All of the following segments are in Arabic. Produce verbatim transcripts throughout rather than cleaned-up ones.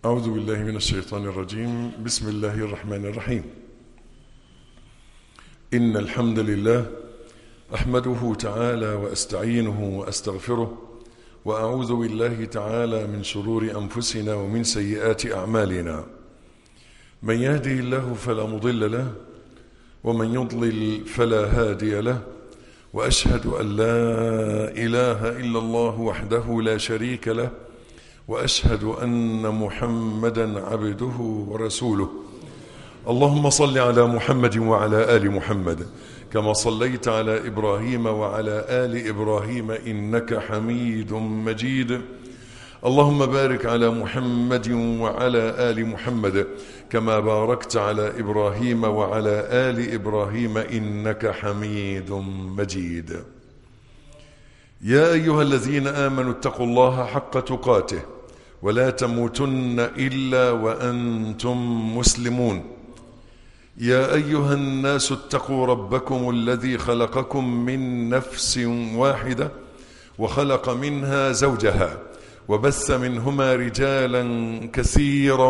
أعوذ بالله من الشيطان الرجيم. بسم الله الرحمن الرحيم. إن الحمد لله أحمده تعالى وأستعينه وأستغفره، وأعوذ بالله تعالى من شرور أنفسنا ومن سيئات أعمالنا. من يهده الله فلا مضل له، ومن يضلل فلا هادي له، وأشهد أن لا إله إلا الله وحده لا شريك له، وأشهد أن محمدا عبده ورسوله. اللهم صل على محمد وعلى آل محمد كما صليت على إبراهيم وعلى آل إبراهيم إنك حميد مجيد. اللهم بارك على محمد وعلى آل محمد كما باركت على إبراهيم وعلى آل إبراهيم إنك حميد مجيد. يا أيها الذين آمنوا اتقوا الله حق تقاته ولا تموتن إلا وأنتم مسلمون. يا أيها الناس اتقوا ربكم الذي خلقكم من نفس واحدة وخلق منها زوجها وبث منهما رجالا كثيرا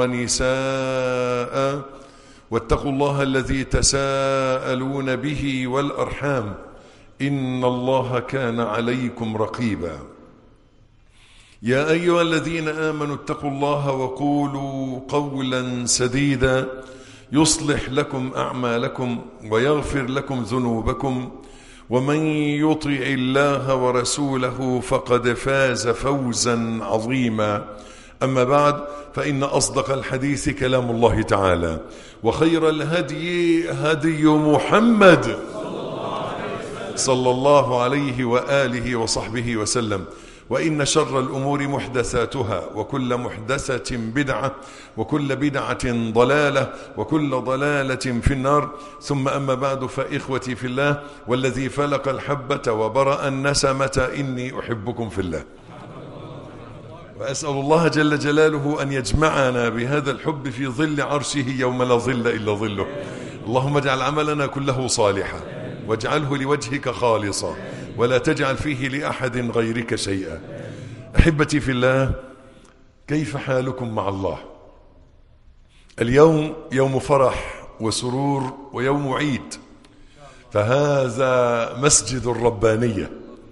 ونساء، واتقوا الله الذي تساءلون به والأرحام إن الله كان عليكم رقيبا. يا أيها الذين آمنوا اتقوا الله وقولوا قولا سديدا يصلح لكم أعمالكم ويغفر لكم ذنوبكم، ومن يطع الله ورسوله فقد فاز فوزا عظيما. أما بعد، فإن أصدق الحديث كلام الله تعالى، وخير الهدي هدي محمد صلى الله عليه وآله وصحبه وسلم. وإن شر الأمور محدثاتها، وكل محدثة بدعة، وكل بدعة ضلالة، وكل ضلالة في النار. ثم أما بعد، فإخوتي في الله والذي فلق الحبة وبرأ النسمة إني أحبكم في الله، وأسأل الله جل جلاله أن يجمعنا بهذا الحب في ظل عرشه يوم لا ظل إلا ظله. اللهم اجعل عملنا كله صالحا، واجعله لوجهك خالصا، ولا تجعل فيه لأحد غيرك شيئا. أحبتي في الله، كيف حالكم مع الله؟ اليوم يوم فرح وسرور ويوم عيد، فهذا مسجد الربانية،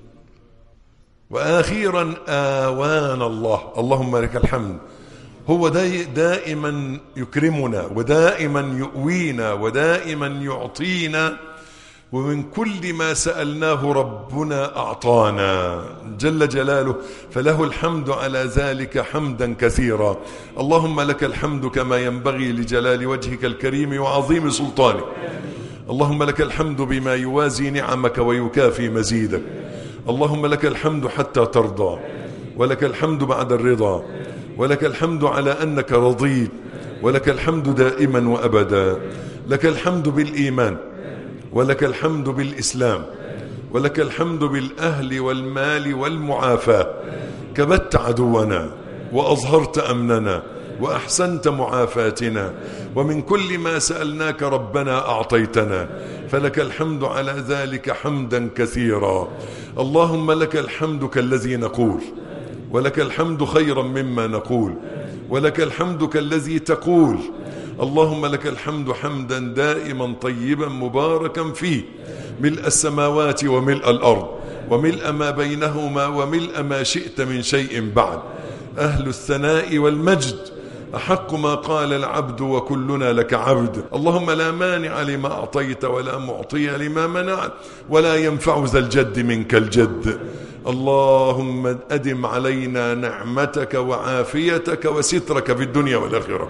وأخيرا آوان الله. اللهم لك الحمد. هو دائما يكرمنا، ودائما يؤوينا، ودائما يعطينا، ومن كل ما سألناه ربنا أعطانا جل جلاله، فله الحمد على ذلك حمدا كثيرا. اللهم لك الحمد كما ينبغي لجلال وجهك الكريم وعظيم سلطانك. اللهم لك الحمد بما يوازي نعمك ويكافي مزيدك. اللهم لك الحمد حتى ترضى، ولك الحمد بعد الرضا، ولك الحمد على أنك رضيت، ولك الحمد دائما وأبدا. لك الحمد بالإيمان، ولك الحمد بالإسلام، ولك الحمد بالأهل والمال والمعافاة. كبت عدونا وأظهرت أمننا وأحسنت معافاتنا، ومن كل ما سألناك ربنا أعطيتنا، فلك الحمد على ذلك حمدا كثيرا. اللهم لك الحمد كالذي نقول، ولك الحمد خيرا مما نقول، ولك الحمد كالذي تقول. اللهم لك الحمد حمدا دائما طيبا مباركا فيه، ملء السماوات وملء الأرض وملء ما بينهما وملء ما شئت من شيء بعد. أهل الثناء والمجد أحق ما قال العبد وكلنا لك عبد. اللهم لا مانع لما أعطيت ولا معطي لما منعت، ولا ينفع ذا الجد منك الجد. اللهم أدم علينا نعمتك وعافيتك وسترك في الدنيا والآخرة،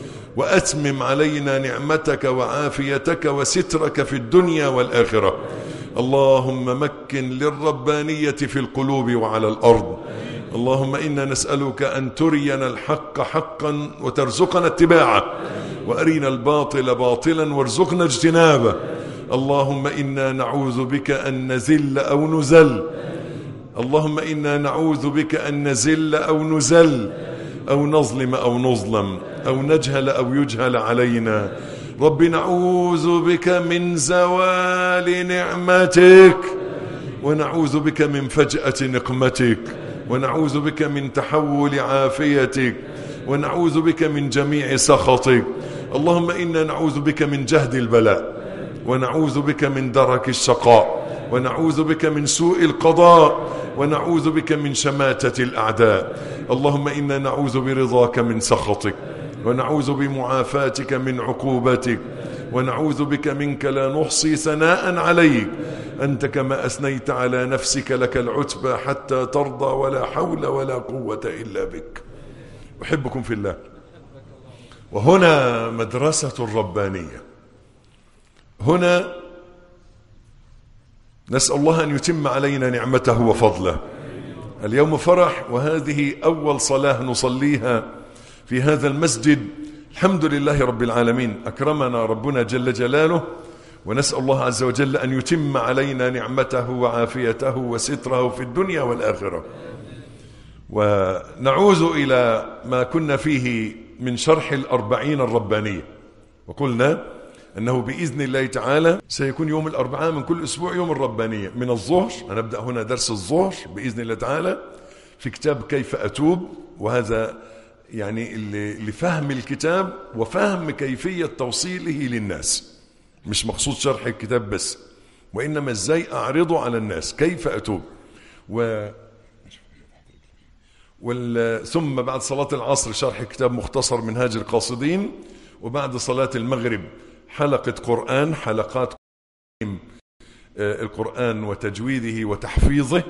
وأتمم علينا نعمتك وعافيتك وسترك في الدنيا والآخرة. اللهم مكن للربانية في القلوب وعلى الأرض. اللهم إنا نسألك أن ترينا الحق حقا وترزقنا اتباعه، وأرينا الباطل باطلا وارزقنا اجتنابه. اللهم إنا نعوذ بك أن نزل أو نزل. اللهم إنا نعوذ بك أن نزل أو نزل، أو نظلم أو نظلم، أو نجهل أو يجهل علينا. رب نعوذ بك من زوال نعمتك، ونعوذ بك من فجأة نقمتك، ونعوذ بك من تحول عافيتك. ونعوذ بك من جميع سخطك. اللهم إنا نعوذ بك من جهد البلاء، ونعوذ بك من درك الشقاء، ونعوذ بك من سوء القضاء، ونعوذ بك من شماتة الأعداء. اللهم إنا نعوذ برضاك من سخطك، ونعوذ بمعافاتك من عقوبتك، ونعوذ بك منك لا نحصي ثناء عليك، أنت كما أثنيت على نفسك لك العتبى حتى ترضى، ولا حول ولا قوة إلا بك. أحبكم في الله. وهنا مدرسة الربانية. هنا نسأل الله أن يتم علينا نعمته وفضله. اليوم فرح، وهذه أول صلاة نصليها في هذا المسجد. الحمد لله رب العالمين، أكرمنا ربنا جل جلاله، ونسأل الله عز وجل أن يتم علينا نعمته وعافيته وستره في الدنيا والآخرة. ونعوذ إلى ما كنا فيه من شرح الأربعين الربانية، وقلنا أنه بإذن الله تعالى سيكون يوم الأربعاء من كل أسبوع يوم الربانية من الظهر. هنبدأ هنا درس الظهر بإذن الله تعالى في كتاب كيف أتوب، وهذا يعني لفهم الكتاب وفهم كيفية توصيله للناس، مش مقصود شرح الكتاب بس، وإنما إزاي أعرضه على الناس كيف أتوب. و وال... ثم بعد صلاة العصر شرح كتاب مختصر منهاج القاصدين، وبعد صلاة المغرب حلقة قرآن، حلقات القرآن وتجويده وتحفيظه.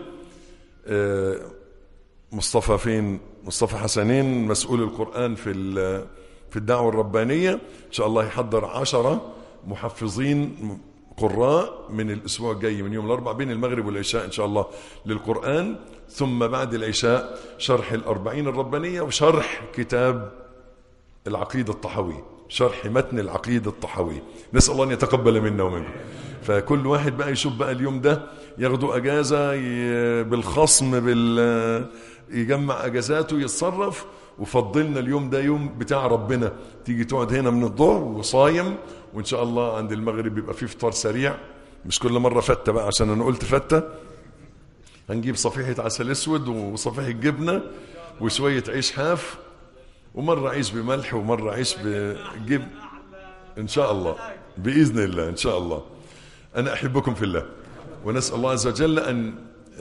مصطفى فين؟ مصطفى حسنين مسؤول القرآن في في الدعوة الربانية، إن شاء الله يحضر عشرة محفظين قراء من الأسبوع الجاي من يوم الأربعاء بين المغرب والعشاء إن شاء الله للقرآن. ثم بعد العشاء شرح الأربعين الربانية وشرح كتاب العقيدة الطحاوية، شرح متن العقيدة الطحاوية. نسأل الله أن يتقبل منا ومنكم. فكل واحد بقى يشوف بقى اليوم ده ياخدوا أجازة بالخصم، بال يجمع أجازاته يتصرف، وفضلنا اليوم ده يوم بتاع ربنا، تيجي تقعد هنا من الظهر وصايم، وإن شاء الله عند المغرب يبقى فيه فطار سريع، مش كل مرة فتة بقى عشان أنا قلت فتة. هنجيب صفيحة عسل أسود وصفيحة جبنة وشوية عيش حاف، ومرة عيش بملح ومرة عيش بجبن إن شاء الله بإذن الله. إن شاء الله. أنا أحبكم في الله، ونسأل الله عز وجل أن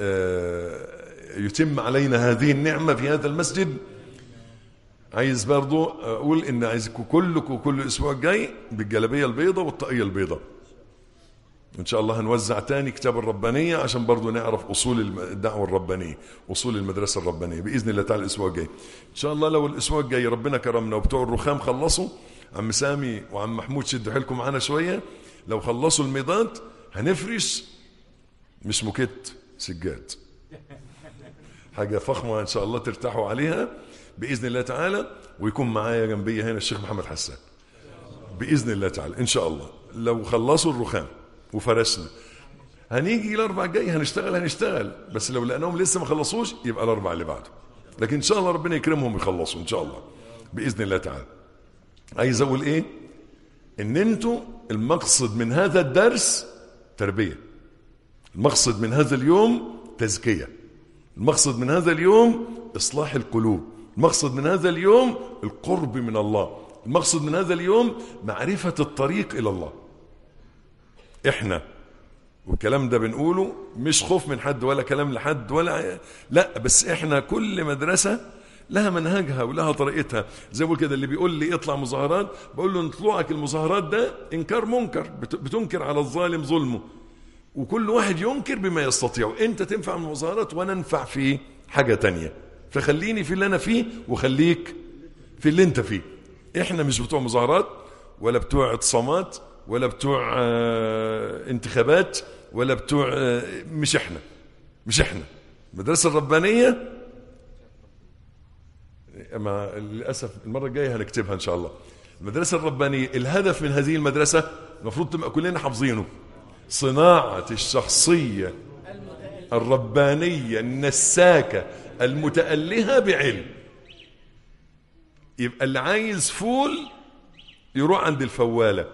يتم علينا هذه النعمة في هذا المسجد. عايز برضو أقول إن عايزكم كلكم كل أسبوع جاي بالجلبية البيضة والطاقية البيضة. إن شاء الله هنوزع تاني كتاب الربانية عشان برضو نعرف أصول الدعوة الربانية، أصول المدرسة الربانية بإذن الله تعالى الأسبوع الجاي. إن شاء الله لو الأسبوع الجاي ربنا كرمنا وبتوع الرخام خلصوا، عم سامي وعم محمود شدوا حيلكم معانا شوية، لو خلصوا الميضات هنفرش مش موكيت، سجاد، حاجة فخمة إن شاء الله ترتاحوا عليها بإذن الله تعالى. ويكون معايا جنبي هنا الشيخ محمد حسان بإذن الله تعالى إن شاء الله. لو خلصوا الرخام وفرشنا هنيجي الأربع الجاي هنشتغل هنشتغل بس لو لقناهم لسه ما خلصوش يبقى الأربع اللي بعده، لكن إن شاء الله ربنا يكرمهم يخلصوا إن شاء الله بإذن الله تعالى. عايز أقول إيه؟ إن أنتوا المقصد من هذا الدرس تربية، المقصد من هذا اليوم تزكية، المقصد من هذا اليوم إصلاح القلوب، المقصد من هذا اليوم القرب من الله، المقصد من هذا اليوم معرفة الطريق إلى الله. إحنا والكلام ده بنقوله مش خوف من حد ولا كلام لحد ولا لا، بس إحنا كل مدرسة لها منهجها ولها طريقتها. زي ما كده اللي بيقول لي اطلع مظاهرات، بقول له ان طلوعك المظاهرات ده انكار منكر، بتنكر على الظالم ظلمه، وكل واحد ينكر بما يستطيع. انت تنفع من المظاهرات وانا انفع في حاجة تانية، فخليني في اللي انا فيه وخليك في اللي انت فيه. احنا مش بتوع مظاهرات ولا بتوع اعتصامات ولا بتوع اه انتخابات ولا بتوع اه مش احنا مش احنا المدرسة الربانية. أما للأسف المرة الجاية هنكتبها إن شاء الله. المدرسة الربانية الهدف من هذه المدرسة المفروض تبقى كلنا حافظينه: صناعة الشخصية الربانية النساكة المتألهة بعلم. يبقى اللي عايز فول يروح عند الفوالة،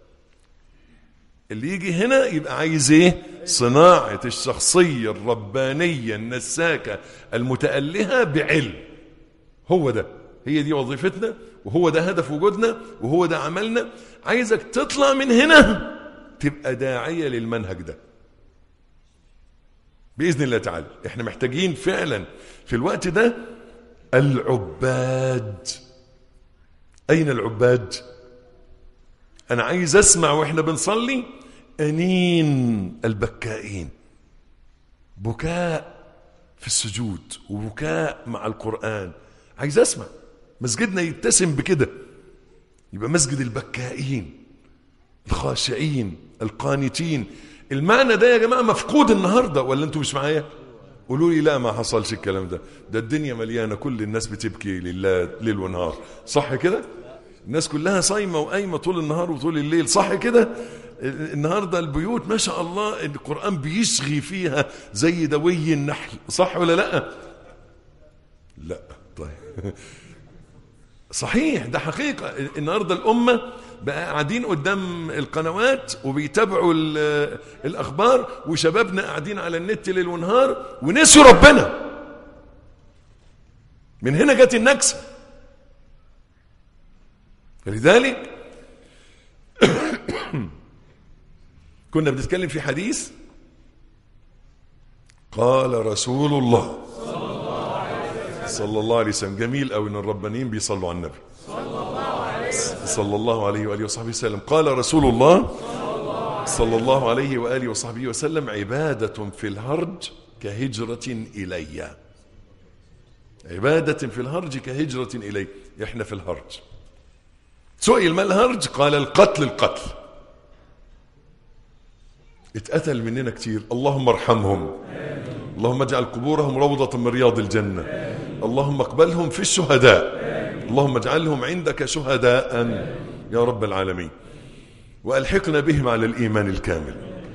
اللي يجي هنا يبقى عايز ايه؟ صناعة الشخصية الربانية النساكة المتألهة بعلم. هو ده هي دي وظيفتنا، وهو ده هدف وجودنا، وهو ده عملنا. عايزك تطلع من هنا تبقى داعية للمنهج ده بإذن الله تعالى. احنا محتاجين فعلا في الوقت ده العباد. أين العباد؟ أنا عايز أسمع وإحنا بنصلي أنين البكائين، بكاء في السجود وبكاء مع القرآن. عايز أسمع مسجدنا يتسم بكده، يبقى مسجد البكائين الخاشعين القانتين. المعنى ده يا جماعة مفقود النهاردة، ولا أنتم مش معايا؟ قولوا لي لا، ما حصلش الكلام ده. ده الدنيا مليانة، كل الناس بتبكي لله ليل ونهار، صح كده؟ الناس كلها صايمة وقايمة طول النهار وطول الليل، صح كده؟ النهاردة البيوت ما شاء الله القرآن بيشغي فيها زي دوي النحل، صح ولا لا؟ لا طيب صحيح، ده حقيقة. النهاردة الأمة بقى قاعدين قدام القنوات وبيتابعوا الأخبار، وشبابنا قاعدين على النت ليل ونهار ونسوا ربنا. من هنا جت النكسة. فلذلك كنا بنتكلم في حديث قال رسول الله صلى الله عليه وسلم. جميل قوي ان الربانيين بيصلوا على النبي صلى الله عليه وآله وصحبه وسلم. قال رسول الله صلى الله عليه وآله وصحبه وسلم: عبادة في الهرج كهجرة إلي. عبادة في الهرج كهجرة إلي. احنا في الهرج. سئل ما الهرج؟ قال القتل. القتل اتقتل مننا كتير، اللهم ارحمهم، اللهم اجعل قبورهم روضة من رياض الجنة، اللهم اقبلهم في الشهداء، اللهم اجعلهم عندك شهداء يا رب العالمين، وألحقنا بهم على الإيمان الكامل.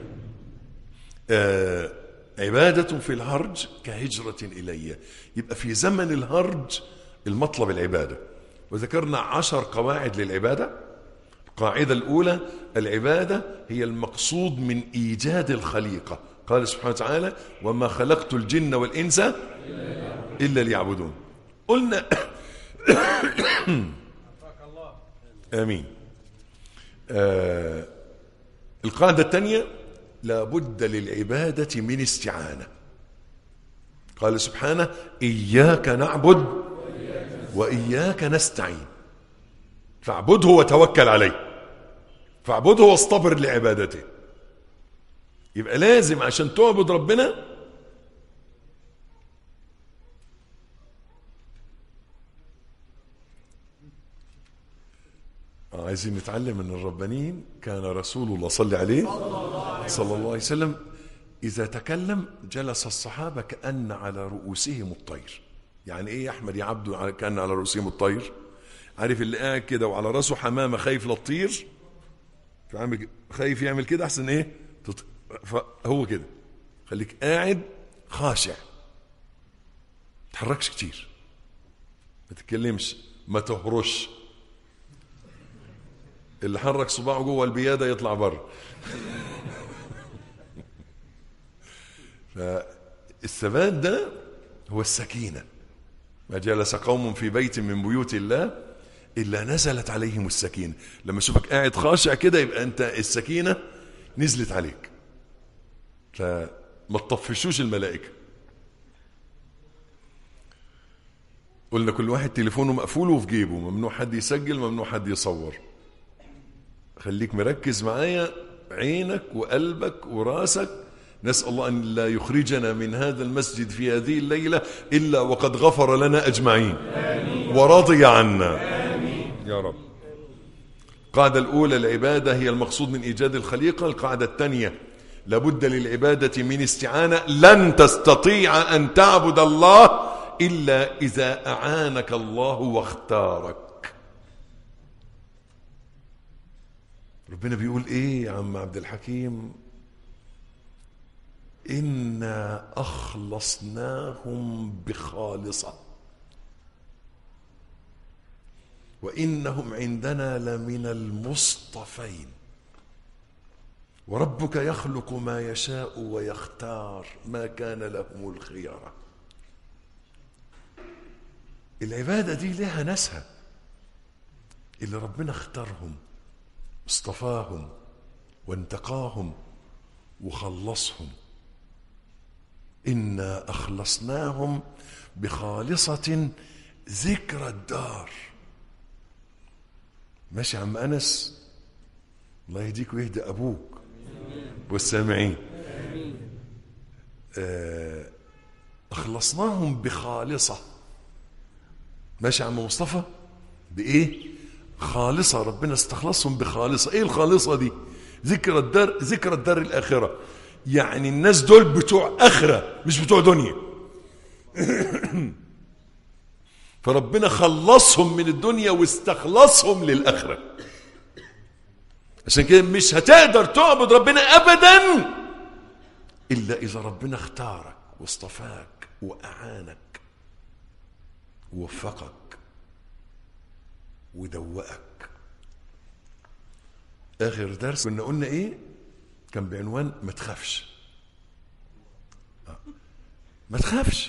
آه عبادة في الهرج كهجرة إلي. يبقى في زمن الهرج المطلب العبادة. وذكرنا عشر قواعد للعبادة. القاعدة الأولى: العبادة هي المقصود من إيجاد الخليقة. قال سبحانه وتعالى: وما خلقت الجن والإنس إلا ليعبدون. قلنا آمين. آه القاعدة الثانية: لابد للعبادة من استعانة. قال سبحانه: إياك نعبد وإياك نستعين. فاعبده وتوكل عليه، فاعبده واصطبر لعبادته. يبقى لازم عشان تعبد ربنا عايزين نتعلم من الربانيين. كان رسول الله صلى عليه صلى الله عليه وسلم إذا تكلم جلس الصحابة كأن على رؤوسهم الطير. يعني إيه يا أحمد يا عبده كأن على رؤوسهم الطير؟ عارف اللي قاعد كده وعلى راسه حمامة خايف لا تطير، خايف يعمل كده أحسن إيه تط... فهو كده. خليك قاعد خاشع، ما تتحركش كتير، ما تتكلمش، ما تهرش. اللي حرك صباعه جوه البيادة يطلع بره. فالثبات ده هو السكينة. ما جلس قوم في بيت من بيوت الله إلا نزلت عليهم السكينة. لما اشوفك قاعد خاشع كده يبقى أنت السكينة نزلت عليك. فما تطفشوش الملائكة. قلنا كل واحد تليفونه مقفول وفي جيبه، ممنوع حد يسجل، ممنوع حد يصور. خليك مركز معايا، عينك وقلبك وراسك. نسأل الله أن لا يخرجنا من هذا المسجد في هذه الليلة إلا وقد غفر لنا أجمعين ورضي عنا يا رب. القاعدة الأولى: العبادة هي المقصود من إيجاد الخليقة. القاعدة الثانية: لابد للعبادة من استعانة. لن تستطيع أن تعبد الله إلا إذا أعانك الله واختارك. ربنا بيقول إيه يا عم عبد الحكيم؟ إنا أخلصناهم بخالصة وإنهم عندنا لمن المصطفين وربك يخلق ما يشاء ويختار ما كان لهم الخيار. العبادة دي لها ناسها اللي ربنا اختارهم اصطفاهم وانتقاهم وخلصهم. إنا أخلصناهم بخالصة ذكر الدار. ماشي عم أنس، الله يهديك ويهدي أبوك والسامعين. أخلصناهم بخالصة. ماشي عم مصطفى، بإيه؟ خالصة. ربنا استخلصهم بخالصة. إيه الخالصة دي؟ ذكر الدار، ذكر الدار الآخرة. يعني الناس دول بتوع آخرة مش بتوع دنيا. فربنا خلصهم من الدنيا واستخلصهم للآخرة. عشان كده مش هتقدر تعبد ربنا أبدا إلا إذا ربنا اختارك واصطفاك وأعانك ووفقك ودوقك. آخر درس كنا قلنا إيه؟ كان بعنوان ما تخافش. ما تخافش.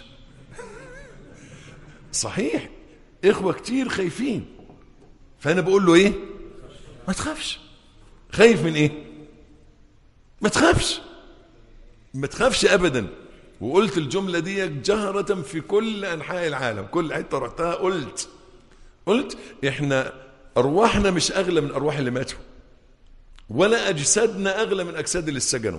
صحيح إخوة كتير خايفين، فأنا بقول له إيه؟ ما تخافش. خايف من إيه؟ ما تخافش، ما تخافش أبدا. وقلت الجملة دي جهرة في كل أنحاء العالم، كل حتة رحتها قلت قلت إحنا أرواحنا مش أغلى من أرواح اللي ماتوا، ولا أجسادنا أغلى من أجساد اللي سجنوا.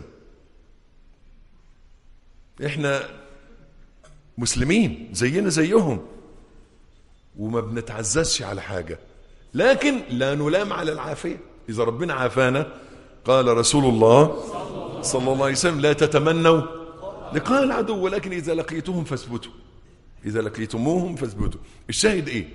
إحنا مسلمين زينا زيهم وما بنتعززش على حاجة، لكن لا نلام على العافية. إذا ربنا عافانا قال رسول الله صلى الله عليه وسلم لا تتمنوا لقاء العدو ولكن إذا لقيتهم فاثبتوا، إذا لقيتموهم فاثبتوا. الشاهد إيه؟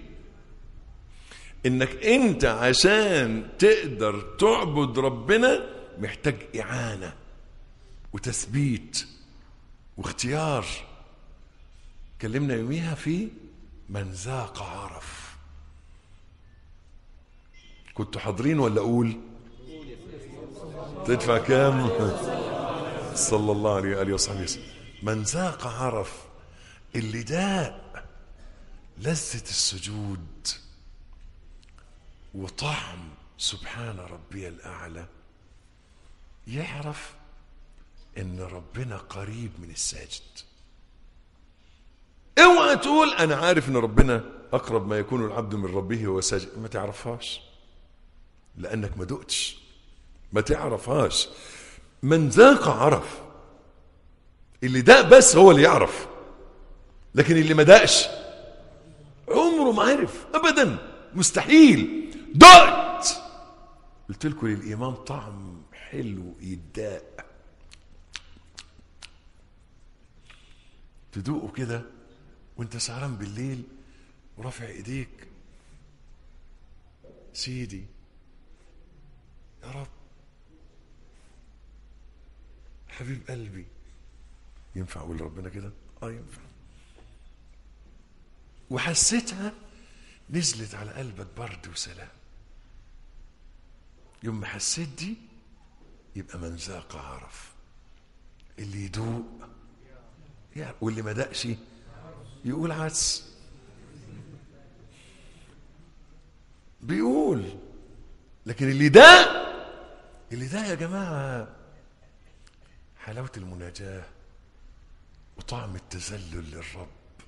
إنك أنت عشان تقدر تعبد ربنا محتاج إعانة وتثبيت واختيار. كلمنا يوميها في من ذاق عرف. كنتوا حاضرين ولا أقول؟ تدفع كام؟ صلى الله عليه وآله وصحبه وسلم. من ذاق عرف، اللي داق لذة السجود وطعم سبحان ربي الأعلى، يعرف إن ربنا قريب من الساجد. اوعى تقول أنا عارف إن ربنا أقرب ما يكون العبد من ربه وهو ساجد. ما تعرفهاش لأنك ما دقتش، ما تعرفهاش. من ذاق عرف. اللي داق بس هو اللي يعرف، لكن اللي ما داقش عمره ما عرف أبدا، مستحيل. دقت. قلت لكم للإيمان طعم حلو يداق، تدوقه كده وانت سهران بالليل ورافع ايديك، سيدي يا رب حبيب قلبي. ينفع اقول ربنا كده؟ اه ينفع. وحسيتها نزلت على قلبك برد وسلام. يوم ما حسيت دي يبقى من ذاق عرف. اللي يدوق يعني، واللي ما دقش يقول عدس. بيقول لكن اللي داق، اللي داق يا جماعة حلاوة المناجاة وطعم التذلل للرب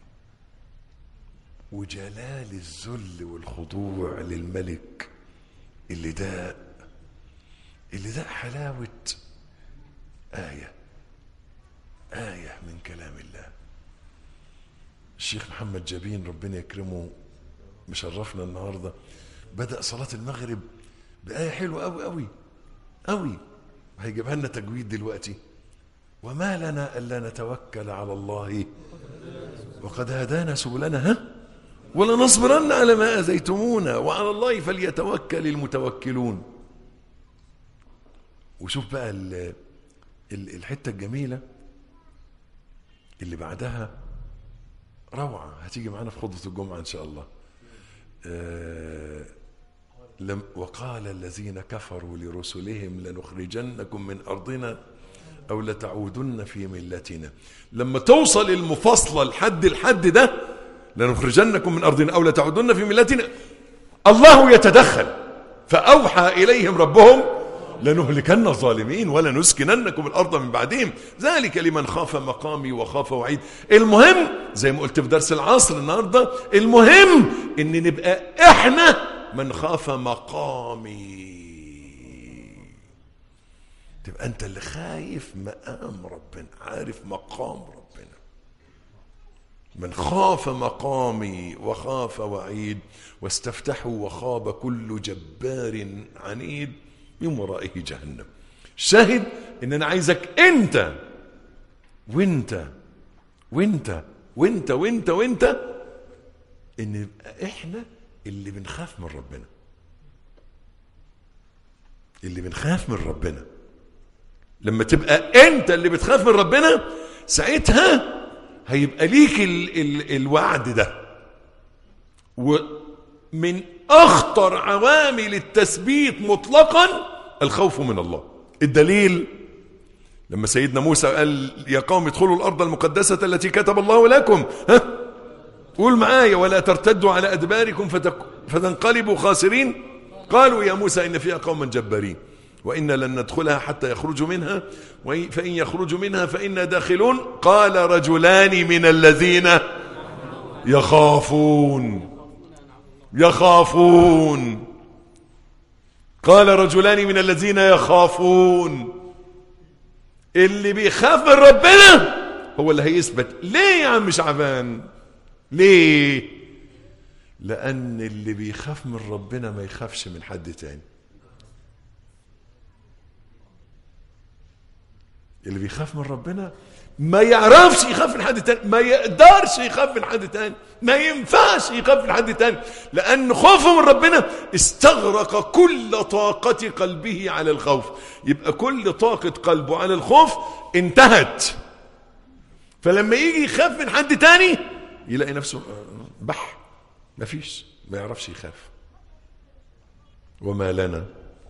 وجلال الذل والخضوع للملك. اللي داق، اللي داق حلاوة آية آية من كلام الله. الشيخ محمد جابين ربنا يكرمه مشرفنا النهاردة، بدأ صلاة المغرب بآية حلوة أوي أوي أوي، وهيجيبها لنا تجويد دلوقتي. وما لنا ألا نتوكل على الله وقد هدانا سبلنا ها ولنصبرن على ما آذيتمونا وعلى الله فليتوكل المتوكلون. وشوف بقى الحتة الجميلة اللي بعدها روعة، هتيجي معنا في خطبة الجمعة إن شاء الله. آه لم وقال الذين كفروا لرسلهم لنخرجنكم من أرضنا أو لتعودن في ملتنا. لما توصل المفاصلة لحد الحد ده لنخرجنكم من أرضنا أو لتعودن في ملتنا. الله يتدخل فأوحى إليهم ربهم لنهلكن الظالمين ولنسكننكم الأرض من بعدهم ذلك لمن خاف مقامي وخاف وعيد. المهم زي ما قلت في درس العصر النهاردة، المهم ان نبقى احنا من خاف مقامي، تبقى انت اللي خايف مقام ربنا، عارف مقام ربنا. من خاف مقامي وخاف وعيد واستفتحوا وخاب كل جبار عنيد من ورائه جهنم. شاهد ان انا عايزك انت وانت وانت وانت وانت وانت ان نبقى احنا اللي بنخاف من ربنا، اللي بنخاف من ربنا. لما تبقى انت اللي بتخاف من ربنا ساعتها هيبقى ليك ال ال الوعد ده. ومن اخطر عوامل التثبيت مطلقا الخوف من الله. الدليل لما سيدنا موسى قال يا قوم ادخلوا الارض المقدسة التي كتب الله لكم، ها قول معايا ولا ترتدوا على ادباركم فتنقلبوا خاسرين. قالوا يا موسى ان فيها قوما جبارين وإنا لن ندخلها حتى يخرجوا منها فإن يخرجوا منها فإنا داخلون. قال رجلان من الذين يخافون يخافون قال رجلان من الذين يخافون. اللي بيخاف من ربنا هو اللي هيثبت. ليه يا عم شعبان؟ ليه؟ لأن اللي بيخاف من ربنا ما يخافش من حد تاني. اللي بيخاف من ربنا ما يعرفش يخاف من حد تاني، ما يقدرش يخاف من حد تاني، ما ينفعش يخاف من حد تاني، لأن خوفه من ربنا استغرق كل طاقة قلبه على الخوف. يبقى كل طاقة قلبه على الخوف انتهت. فلما يجي يخاف من حد تاني يلاقي نفسه بح، ما فيش، ما يعرفش يخاف. وما لنا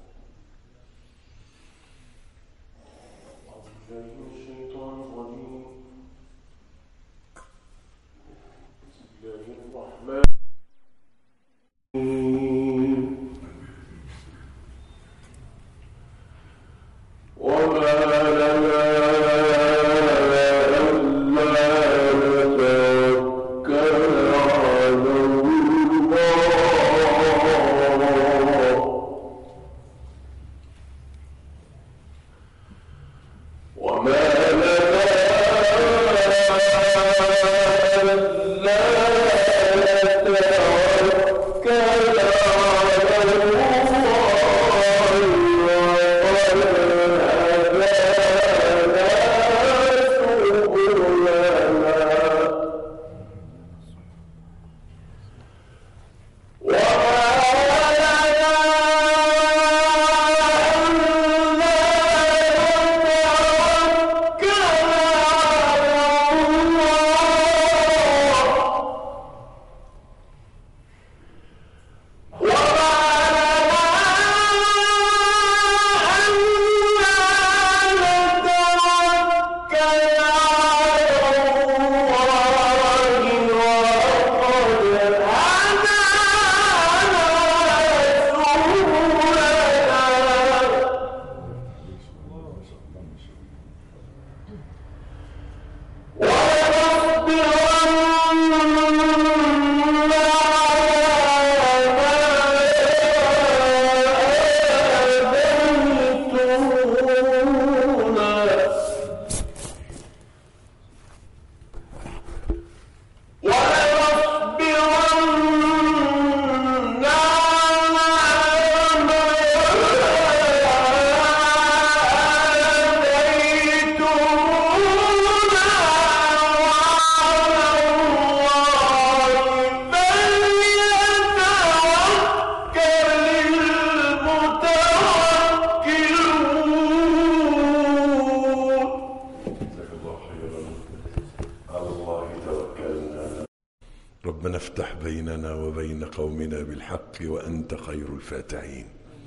ربنا افتح بيننا وبين قومنا بالحق وأنت خير الفاتحين.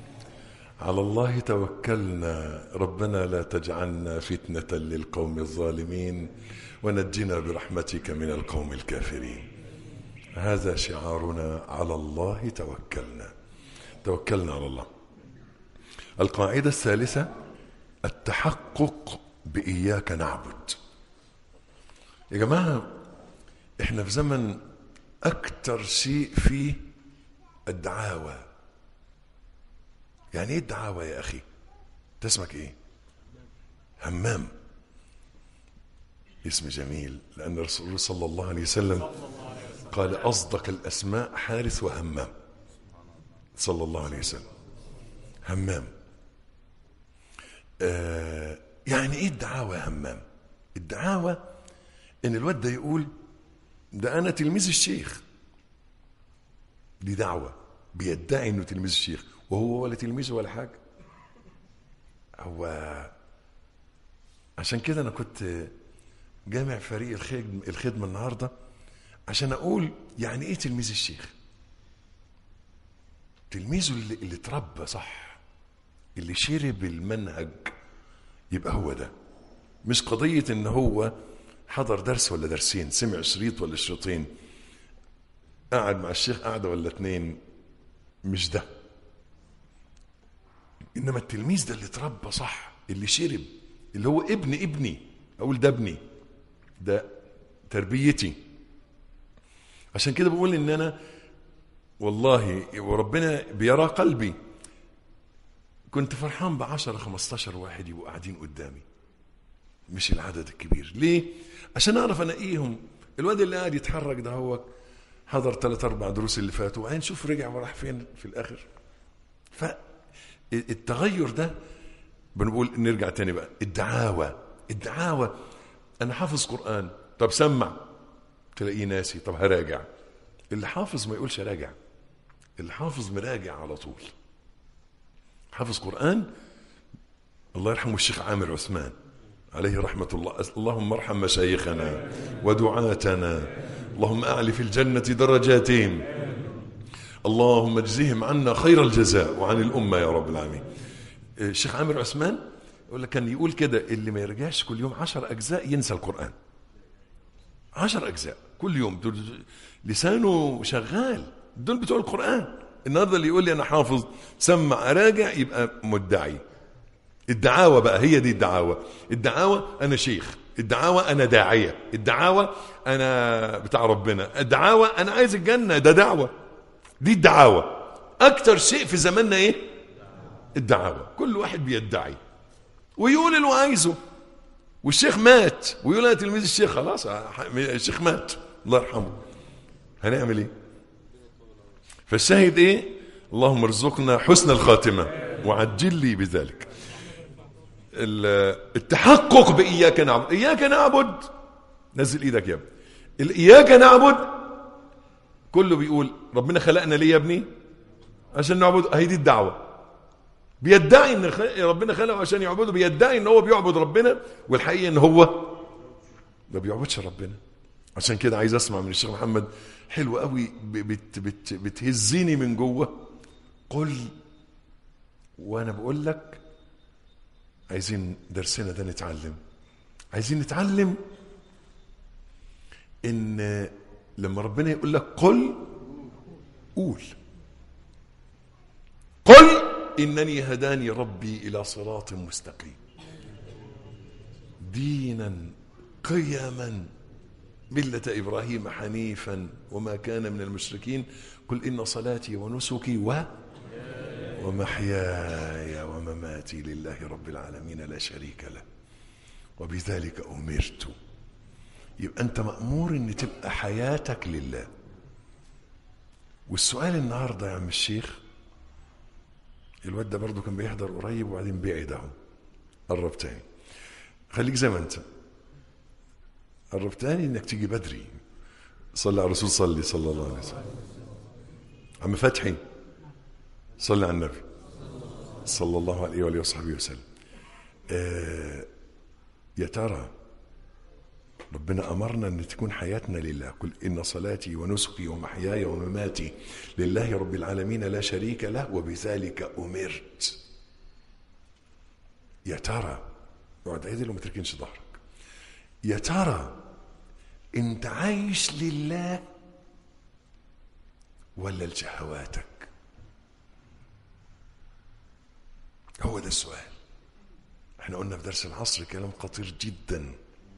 على الله توكلنا، ربنا لا تجعلنا فتنة للقوم الظالمين ونجنا برحمتك من القوم الكافرين. هذا شعارنا: على الله توكلنا. توكلنا على الله. القاعدة الثالثة: التحقق بإياك نعبد. يا جماعة احنا في زمن أكتر شيء فيه الدعاوى. يعني ايه الدعاوى يا أخي؟ تسمك ايه؟ همام. اسم جميل، لأن الرسول صلى الله عليه وسلم قال: أصدق الأسماء حارث وهمام. صلى الله عليه وسلم. همام. آه يعني ايه الدعاوى يا همام؟ الدعاوى ان الواد ده يقول: ده انا تلميذ الشيخ. دي دعوة، بيدعي انه تلميذ الشيخ وهو ولا تلميذه ولا حاجة. هو عشان كده انا كنت جامع فريق الخدمة النهاردة عشان اقول يعني ايه تلميذ الشيخ. تلميذه اللي, اللي تربى صح، اللي شرب المنهج، يبقى هو ده. مش قضية ان هو حضر درس ولا درسين، سمع شريط ولا شريطين، قاعد مع الشيخ قاعدة ولا اتنين، مش ده. انما التلميذ ده اللي تربى صح، اللي شرب، اللي هو ابن ابني، اقول ده ابني، ده تربيتي. عشان كده بقول ان انا والله وربنا بيرى قلبي، كنت فرحان بعشرة خمستاشر واحد يبقوا قاعدين قدامي، مش العدد الكبير. ليه؟ عشان اعرف انقيهم. الواد اللي قاعد يتحرك ده هو حضر ثلاث اربع دروس اللي فاتوا، وبعدين شوف رجع وراح فين في الاخر. فالتغير ده بنقول نرجع تاني بقى. الدعاوى الدعاوى انا حافظ قرآن، طب سمع، تلاقيه ناسي، طب هراجع. اللي حافظ ما يقولش راجع، اللي حافظ مراجع على طول. حافظ قرآن، الله يرحمه الشيخ عامر عثمان عليه رحمة الله، اللهم ارحم مشايخنا ودعاتنا، اللهم أعلي في الجنة درجاتهم، اللهم اجزهم عنا خير الجزاء وعن الأمة يا رب العالمين. الشيخ عامر عثمان يقول لك، كان يقول كده: اللي ما يرجعش كل يوم عشر أجزاء ينسى القرآن. عشر أجزاء كل يوم، لسانه شغال. دول بتوع القرآن. النهارده اللي يقول لي أنا حافظ سمع أراجع يبقى مدعي. الدعاوى بقى هي دي الدعاوى. الدعاوى أنا شيخ، الدعاوى أنا داعية، الدعاوى أنا بتاع ربنا، الدعاوى أنا عايز الجنة، ده دعوة. دي الدعاوى. أكتر شيء في زماننا إيه؟ الدعاوى. كل واحد بيدعي ويقول اللي عايزه. والشيخ مات ويقول أنا تلميذ الشيخ، خلاص الشيخ مات الله يرحمه، هنعمل إيه؟ فالشاهد إيه؟ اللهم ارزقنا حسن الخاتمة وعجل لي بذلك. التحقق بإياك نعبد. إياك نعبد، نزل إيدك يا ابني. إياك نعبد كله بيقول ربنا خلقنا ليه يا ابني؟ عشان نعبد. هي دي الدعوة. بيدعي ان ربنا خلقه عشان يعبده، بيدعي ان هو بيعبد ربنا، والحقيقة ان هو ما بيعبدش ربنا. عشان كده عايز اسمع من الشيخ محمد حلو قوي، بت بت بتهزيني من جوه. قل وانا بقول لك عايزين درسنا ده نتعلم، عايزين نتعلم ان لما ربنا يقول لك قل، قول قل إنني هداني ربي إلى صراط مستقيم دينا قيما ملة إبراهيم حنيفا وما كان من المشركين. قل إن صلاتي ونسكي و ومحياي ومماتي لله رب العالمين لا شريك له وبذلك أمرت. يبقى أنت مأمور أن تبقى حياتك لله. والسؤال النهاردة يا عم الشيخ، الواد ده برضو كان بيحضر قريب وبعدين بيعيد اهو، قرب تاني، خليك زي ما انت، قرب تاني انك تيجي بدري. صلي على الرسول، صلي صلى الله عليه وسلم. عم فتحي صلي على النبي صلى الله عليه وآله وصحبه وسلم. آه يا ترى ربنا أمرنا أن تكون حياتنا لله. قل إن صلاتي ونسكي ومحياي ومماتي لله رب العالمين لا شريك له وبذلك أمرت. يا ترى اقعد عدل وما تركنش ظهرك. يا ترى أنت عايش لله ولا لشهواتك؟ هو ده السؤال. احنا قلنا في درس العصر كلام خطير جدا.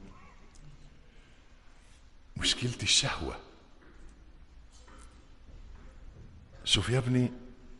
مشكلة الشهوة. شوف يا ابني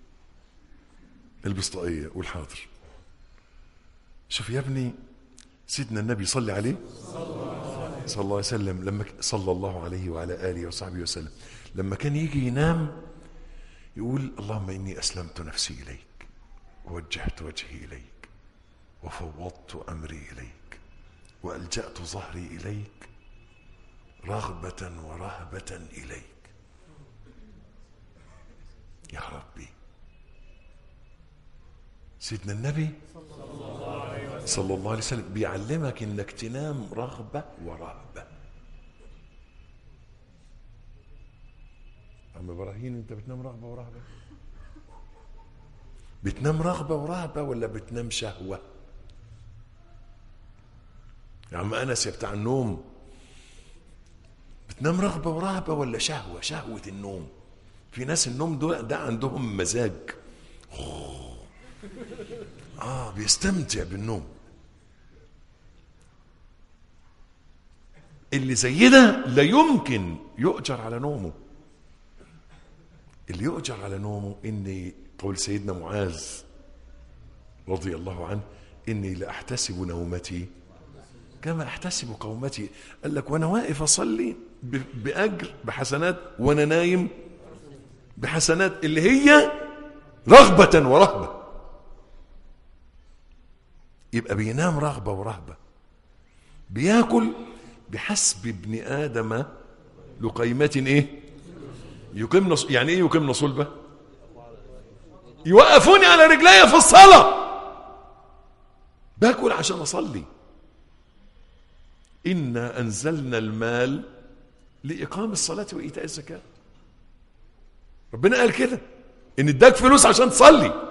البس طاقية قول حاضر. شوف يا ابني سيدنا النبي صلى عليه صلى الله عليه وسلم، لما صلى الله عليه وعلى آله وصحبه وسلم، لما كان يجي ينام يقول اللهم إني أسلمت نفسي إليك ووجهت وجهي إليك وفوضت أمري إليك وألجأت ظهري إليك رغبة ورهبة إليك. يا ربي. سيدنا النبي صلى الله عليه وسلم بيعلمك انك تنام رغبة ورهبة. عم ابراهيم انت بتنام رغبة ورهبة؟ بتنام رغبة ورهبة ولا بتنام شهوة؟ يا عم انس يا بتاع النوم، بتنام رغبة ورهبة ولا شهوة؟ شهوة النوم. في ناس النوم ده, ده عندهم مزاج، اه بيستمتع بالنوم. اللي زي ده لا يمكن يؤجر على نومه. اللي يؤجر على نومه إني قول سيدنا معاذ رضي الله عنه إني لأحتسب نومتي كما أحتسب قومتي. قال لك وأنا واقف أصلي بأجر بحسنات وأنا نايم بحسنات، اللي هي رغبة ورهبة. يبقى بينام رغبة ورهبة، بياكل بحسب ابن آدم لقيمة إيه؟ يقيم نص... يعني إيه يقيم صلبة؟ يوقفوني على رجلي في الصلاة، باكل عشان أصلي. إنا أنزلنا المال لإقام الصلاة وإيتاء الزكاة. ربنا قال كده إن اداك فلوس عشان تصلي.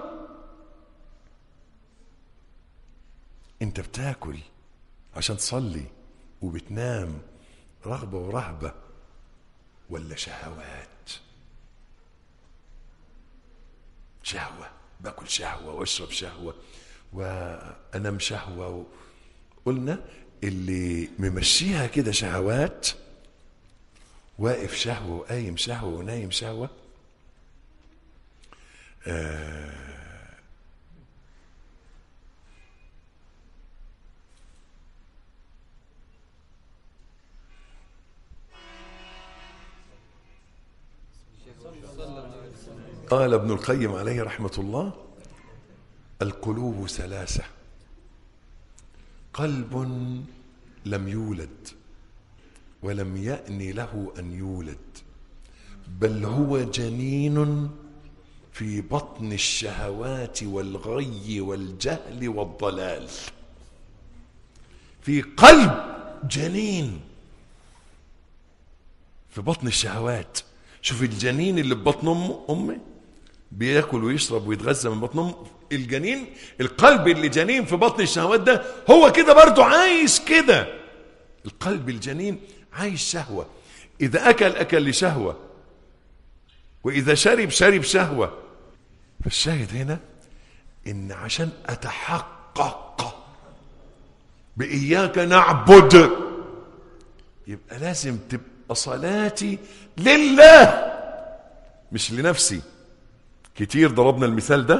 أنت بتاكل عشان تصلي وبتنام رغبة ورهبة ولا شهوات؟ شهوة، باكل شهوة واشرب شهوة وانام شهوة. قلنا اللي ممشيها كده شهوات، واقف شهوة وقايم شهوة ونايم شهوة. آه قال ابن القيم عليه رحمة الله القلوب ثلاثة: قلب لم يولد ولم يأن له أن يولد، بل هو جنين في بطن الشهوات والغي والجهل والضلال. في قلب جنين في بطن الشهوات. شوف الجنين اللي في بطن أمه أمه بياكل ويشرب ويتغذى من بطن أمه. الجنين القلب اللي جنين في بطن الشهوات ده هو كده برضو عايش كده. القلب الجنين عايش شهوة، إذا أكل أكل لشهوة، وإذا شرب شرب شهوة. فالشاهد هنا إن عشان أتحقق بإياك نعبد يبقى لازم تبقى صلاتي لله مش لنفسي. كتير ضربنا المثال ده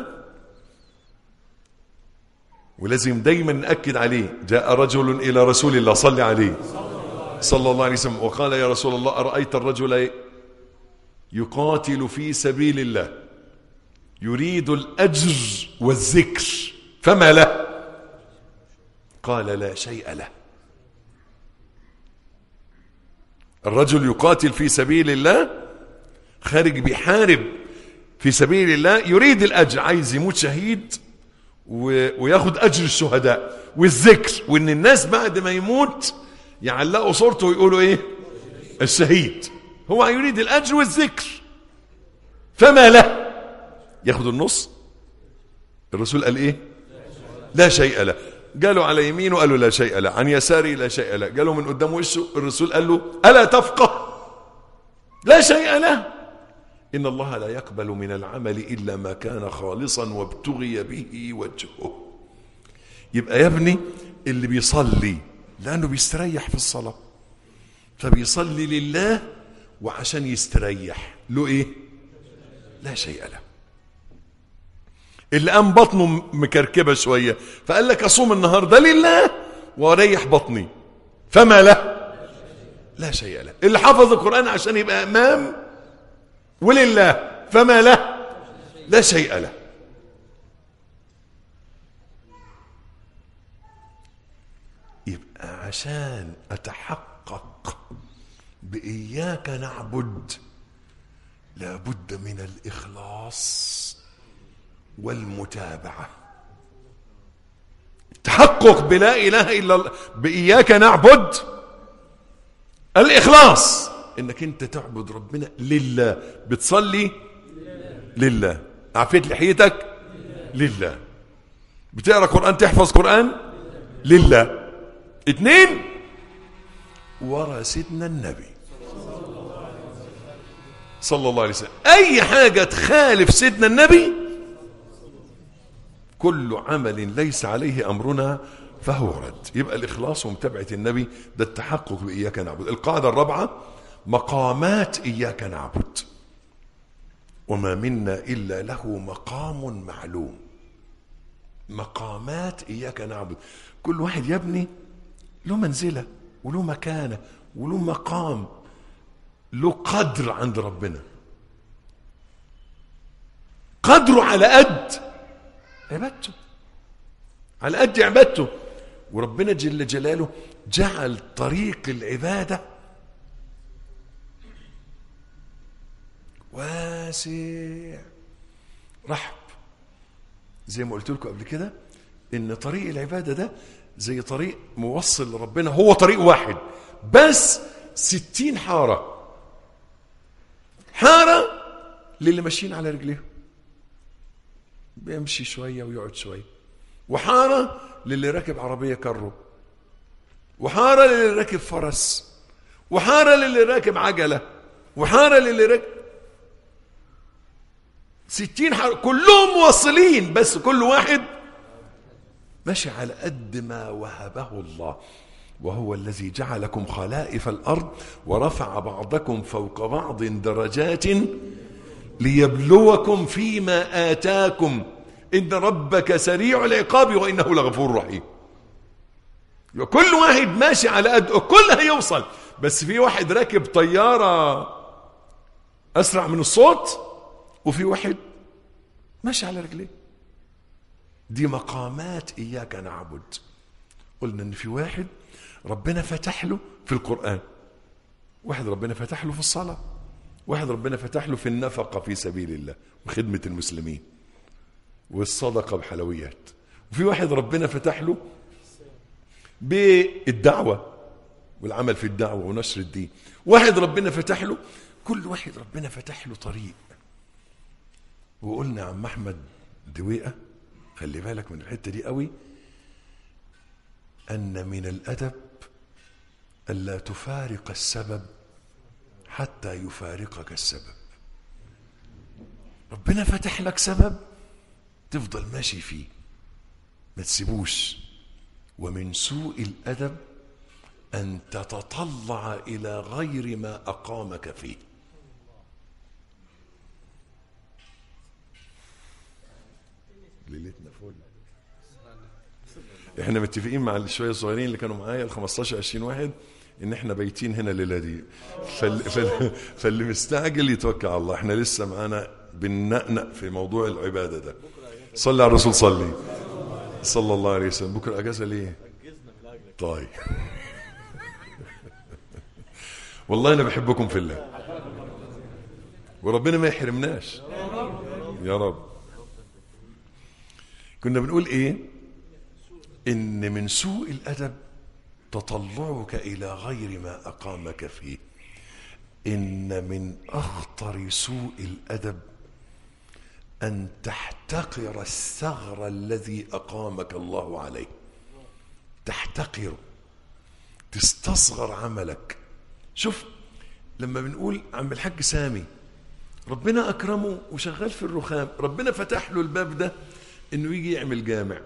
ولازم دايما نأكد عليه. جاء رجل إلى رسول الله صلى عليه صلى الله عليه وسلم وقال يا رسول الله أرأيت الرجل يقاتل في سبيل الله يريد الأجر والذكر فما له؟ قال لا شيء له. الرجل يقاتل في سبيل الله، خارج بيحارب في سبيل الله، يريد الأجر، عايز يموت شهيد وياخد أجر الشهداء والذكر، وإن الناس بعد ما يموت يعلقوا صورته ويقولوا إيه؟ الشهيد. هو يريد الأجر والذكر فما له؟ ياخد النص. الرسول قال إيه؟ لا شيء له. قالوا على يمينه قالوا لا شيء له، عن يساري لا شيء له، قالوا من قدام وشه. الرسول قال له ألا تفقه؟ لا شيء له. إن الله لا يقبل من العمل إلا ما كان خالصا وابتغي به وجهه. يبقى يا ابني اللي بيصلي لأنه بيستريح في الصلاة، فبيصلي لله وعشان يستريح له إيه؟ لا شيء له. اللي قام بطنه مكركبة شوية فقال لك أصوم النهاردة لله واريح بطني، فما له؟ لا شيء له. اللي حفظ القرآن عشان يبقى إمام ولله، فما له؟ لا شيء له. يبقى عشان أتحقق بإياك نعبد لابد من الإخلاص والمتابعة. تحقق بلا إله إلا الله بإياك نعبد الإخلاص، إنك أنت تعبد ربنا لله. بتصلي لله، عفيت لحيتك لله، بتقرأ قرآن تحفظ قرآن لله. اثنين، ورا سيدنا النبي صلى الله عليه وسلم. أي حاجة تخالف سيدنا النبي كل عمل ليس عليه أمرنا فهو رد. يبقى الإخلاص ومتابعة النبي ده التحقق بإياك نعبد. القاعدة الرابعة مقامات إياك نعبد. وما منا إلا له مقام معلوم. مقامات إياك نعبد، كل واحد يا ابني له منزلة وله مكانة وله مقام، له قدر عند ربنا، قدره على قد عبادته، على قد عبادته. وربنا جل جلاله جعل طريق العبادة واسع رحب. زي ما قلت لكم قبل كده ان طريق العبادة ده زي طريق موصل لربنا، هو طريق واحد بس ستين حارة. حارة للي ماشيين على رجليهم بيمشي شوية ويقعد شوية، وحارة للي راكب عربية كرو، وحارة للي راكب فرس، وحارة للي راكب عجلة، وحارة للي راكب ستين حارة، كلهم موصلين بس كل واحد ماشي على قد ما وهبه الله. وهو الذي جعلكم خلائف الأرض ورفع بعضكم فوق بعض درجات ليبلوكم فيما آتاكم إن ربك سريع العقاب وإنه لغفور رحيم. كل واحد ماشي على قد، الكل هيوصل، بس في واحد راكب طيارة أسرع من الصوت وفي واحد ماشي على رجليه. دي مقامات إياك نعبد. قلنا إن في واحد ربنا فتح له في القرآن، واحد ربنا فتح له في الصلاة، واحد ربنا فتح له في النفقة في سبيل الله وخدمة المسلمين والصدقة بحلويات، وفي واحد ربنا فتح له بالدعوة والعمل في الدعوة ونشر الدين، واحد ربنا فتح له، كل واحد ربنا فتح له طريق. وقلنا عم أحمد دويقة خلي بالك من الحتة دي قوي، أن من الأدب ألا تفارق السبب حتى يفارقك السبب. ربنا فتح لك سبب تفضل ماشي فيه ما تسيبوش. ومن سوء الأدب أن تتطلع إلى غير ما أقامك فيه. ليلتنا فل. احنا متفقين مع الشوية الصغيرين اللي كانوا معايا ال خمستاشر عشرين واحد ان احنا بايتين هنا الليله دي، فال... فال... فاللي مستعجل يتوكل على الله. احنا لسه معانا بننقنق في موضوع العباده ده. صلي على الرسول، صلي صلى الله عليه وسلم. بكره اجازه ليه؟ طيب والله انا بحبكم في الله وربنا ما يحرمناش يا رب. كنا بنقول ايه؟ ان من سوء الادب تطلعك إلى غير ما أقامك فيه. إن من أخطر سوء الأدب أن تحتقر الثغر الذي أقامك الله عليه. تحتقره، تستصغر عملك. شوف لما بنقول عم الحاج سامي ربنا أكرمه وشغال في الرخام، ربنا فتح له الباب ده إنه يجي يعمل جامع.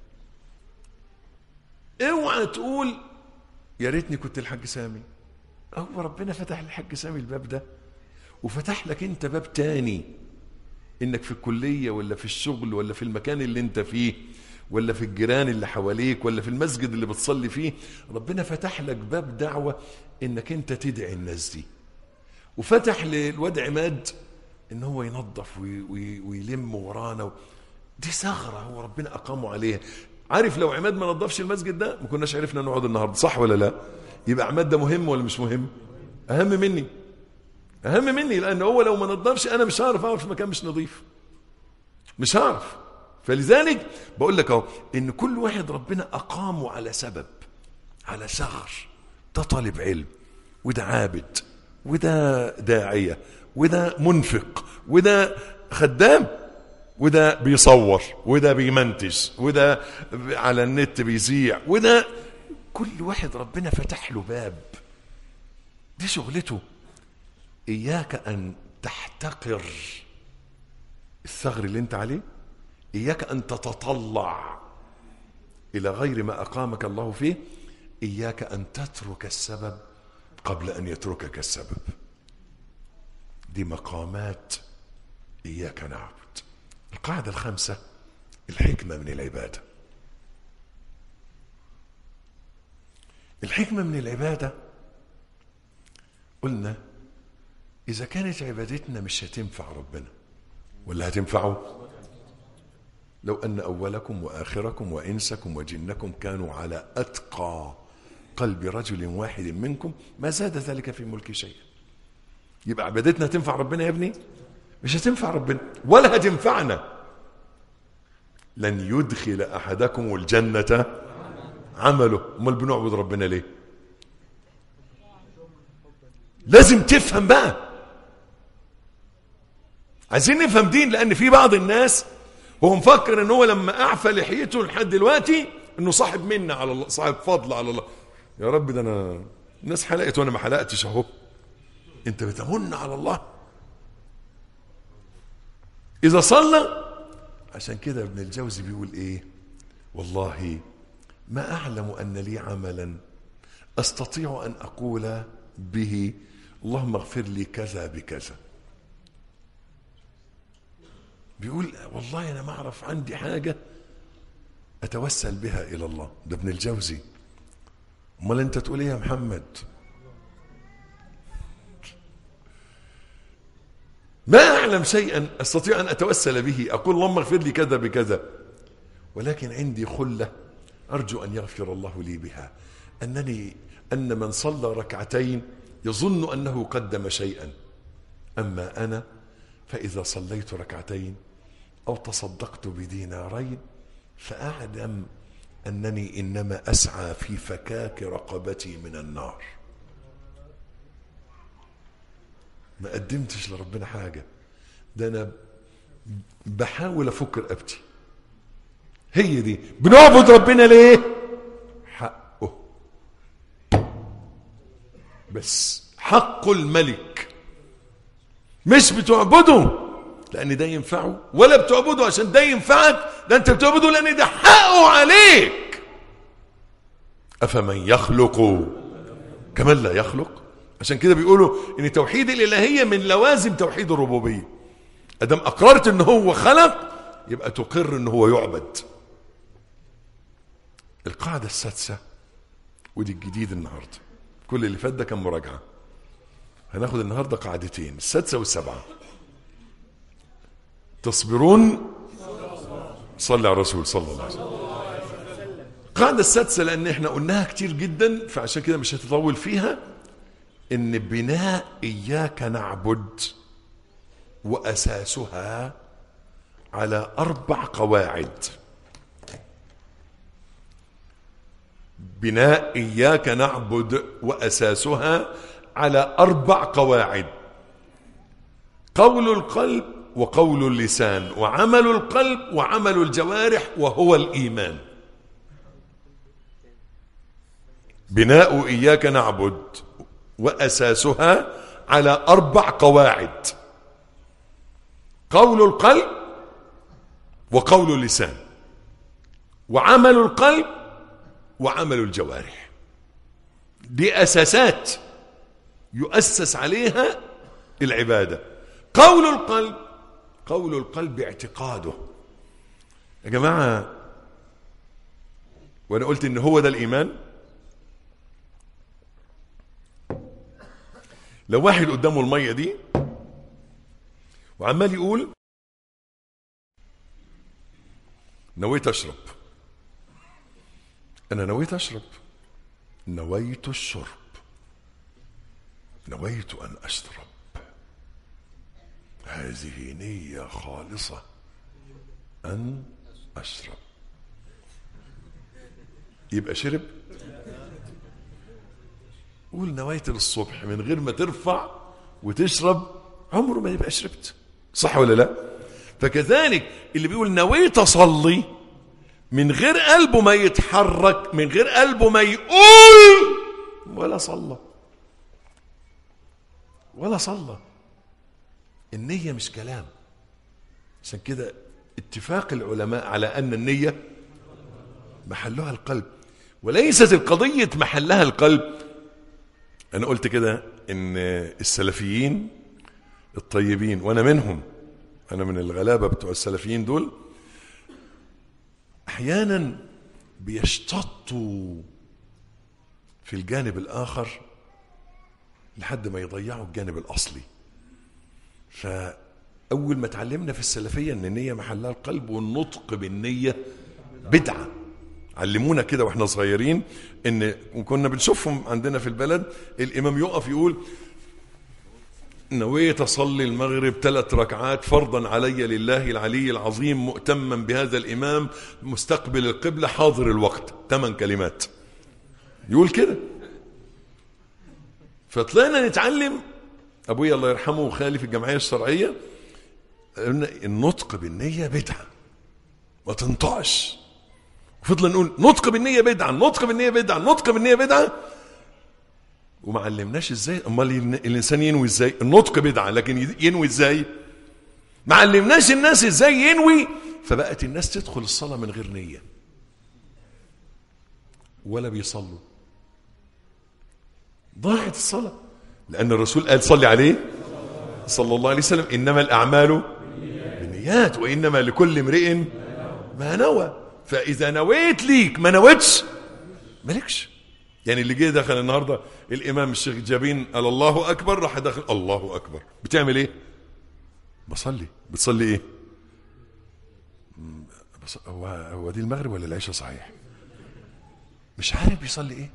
اوعى تقول يا ريتني كنت الحاج سامي. هو ربنا فتح للحاج سامي الباب ده وفتح لك انت باب تاني، انك في الكلية ولا في الشغل ولا في المكان اللي انت فيه ولا في الجيران اللي حواليك ولا في المسجد اللي بتصلي فيه، ربنا فتح لك باب دعوة انك انت تدعي الناس دي. وفتح للواد عماد ان هو ينظف وي وي ويلم ورانا. دي ثغرة هو ربنا اقامه عليها. عارف لو عماد ما نظفش المسجد ده ما كناش عرفنا نقعد النهارده، صح ولا لا؟ يبقى عماد ده مهم ولا مش مهم؟ اهم مني، اهم مني، لان هو لو ما نظفش انا مش هعرف اقعد في مكان مش نظيف، مش هعرف. فلذلك بقول لك اهو ان كل واحد ربنا اقامه على سبب، على ثغر. ده طالب علم، وده عابد، وده داعيه، وده منفق، وده خدام، وده بيصور، وده بيمنتج، وده على النت بيذيع، وده كل واحد ربنا فتح له باب. دي شغلته. إياك أن تحتقر الثغر اللي انت عليه، إياك أن تتطلع إلى غير ما أقامك الله فيه، إياك أن تترك السبب قبل أن يتركك السبب. دي مقامات إياك نعبد. القاعدة الخامسة الحكمة من العبادة. الحكمة من العبادة قلنا إذا كانت عبادتنا مش هتنفع ربنا ولا هتنفعه؟ لو أن أولكم وآخركم وإنسكم وجنكم كانوا على أتقى قلب رجل واحد منكم ما زاد ذلك في ملك شيء. يبقى عبادتنا هتنفع ربنا يا ابني؟ مش هتنفع ربنا ولا هتنفعنا. لن يدخل أحدكم الجنة عمله. امال بنعبد ربنا ليه؟ لازم تفهم بقى. عايزين نفهم دين، لأن في بعض الناس هو مفكر ان هو لما اعفى لحيته لحد دلوقتي انه صاحب منة على الله، صاحب فضل على الله. يا رب ده انا الناس حلقت وانا ما حلقتش اهو. انت بتمن على الله اذا صلى. عشان كده ابن الجوزي بيقول ايه؟ والله ما اعلم ان لي عملا استطيع ان اقول به اللهم اغفر لي كذا بكذا. بيقول والله انا ما اعرف عندي حاجه اتوسل بها الى الله. ده ابن الجوزي. امال انت تقول ايه يا محمد؟ ما اعلم شيئا استطيع ان اتوسل به اقول اللهم اغفر لي كذا بكذا، ولكن عندي خله ارجو ان يغفر الله لي بها، انني ان من صلى ركعتين يظن انه قدم شيئا، اما انا فاذا صليت ركعتين أو تصدقت بدينارين فأعلم أنني إنما أسعى في فكاك رقبتي من النار. ما قدمتش لربنا حاجة، ده أنا بحاول أفك رقبتي. هي دي بنعبد ربنا ليه؟ حقه بس، حق الملك. مش بتعبده لأن ده ينفعه، ولا بتعبده عشان ده ينفعك، ده أنت بتعبده لأن ده حقه عليك. أفمن يخلق كمن لا يخلق. عشان كده بيقولوا إن توحيد الإلهية من لوازم توحيد الربوبية. أدام أقررت إن هو خلق يبقى تقر إن هو يعبد. القاعدة السادسة ودي الجديد النهاردة، كل اللي فات ده كان مراجعة، هناخد النهاردة قاعدتين، السادسة والسبعة. تصبرون صلى على الرسول صلى الله عليه وسلم. القاعدة السادسة لأن احنا قلناها كتير جدا فعشان كده مش هتطول فيها، إن بناء إياك نعبد وأساسها على أربع قواعد. بناء إياك نعبد وأساسها على أربع قواعد: قول القلب وقول اللسان وعمل القلب وعمل الجوارح وهو الإيمان. بناء إياك نعبد وأساسها على أربع قواعد: قول القلب وقول اللسان وعمل القلب وعمل الجوارح. دي أساسات يؤسس عليها العبادة. قول القلب، قول القلب اعتقاده. يا جماعة وأنا قلت إن هو ده الإيمان. لو واحد قدامه المية دي وعمال يقول نويت أشرب، أنا نويت أشرب، نويت الشرب، نويت أن أشرب، هذه نية خالصة أن أشرب، يبقى شرب. قول نويت للصبح من غير ما ترفع وتشرب، عمره ما يبقى شربت. صح ولا لا؟ فكذلك اللي بيقول نويت أصلي من غير قلبه ما يتحرك، من غير قلبه ما يقول، ولا صلى ولا صلى. النية مش كلام. عشان كده اتفاق العلماء على أن النية محلها القلب، وليست القضية محلها القلب. أنا قلت كده إن السلفيين الطيبين، وأنا منهم، أنا من الغلابة بتوع السلفيين دول، أحيانا بيشتطوا في الجانب الآخر لحد ما يضيعوا الجانب الأصلي. فأول ما تعلمنا في السلفية أن النية محلها القلب والنطق بالنية بدعة. علمونا كده واحنا صغيرين، ان وكنا بنشوفهم عندنا في البلد، الامام يقف يقول نويت اصلي المغرب ثلاث ركعات فرضا علي لله العلي العظيم مؤتما بهذا الامام مستقبل القبلة حاضر الوقت. ثمان كلمات يقول كده. فطلعنا نتعلم، ابويا الله يرحمه وخالي في الجمعية الشرعية، قلنا النطق بالنية بدعة، ما تنطقش. فضلنا نقول نطق بالنية بدعة، نطق بالنية بدعة، نطق بالنية بدعة، وما علمناش ازاي. امال الانسان ينوي ازاي؟ النطق بدعة، لكن ينوي ازاي؟ ما علمناش الناس ازاي ينوي. فبقت الناس تدخل الصلاة من غير نية ولا بيصلوا، ضاعت الصلاة. لأن الرسول قال صلي عليه صلى الله عليه وسلم إنما الأعمال بالنيات وإنما لكل امرئ ما نوى. فإذا نويت ليك ما نويتش مالكش. يعني اللي جه دخل النهارده الإمام الشيخ جابين قال الله أكبر، راح داخل الله أكبر، بتعمل إيه؟ بصلي. بتصلي إيه؟ بص... هو هو دي المغرب ولا العشاء صحيح؟ مش عارف بيصلي إيه؟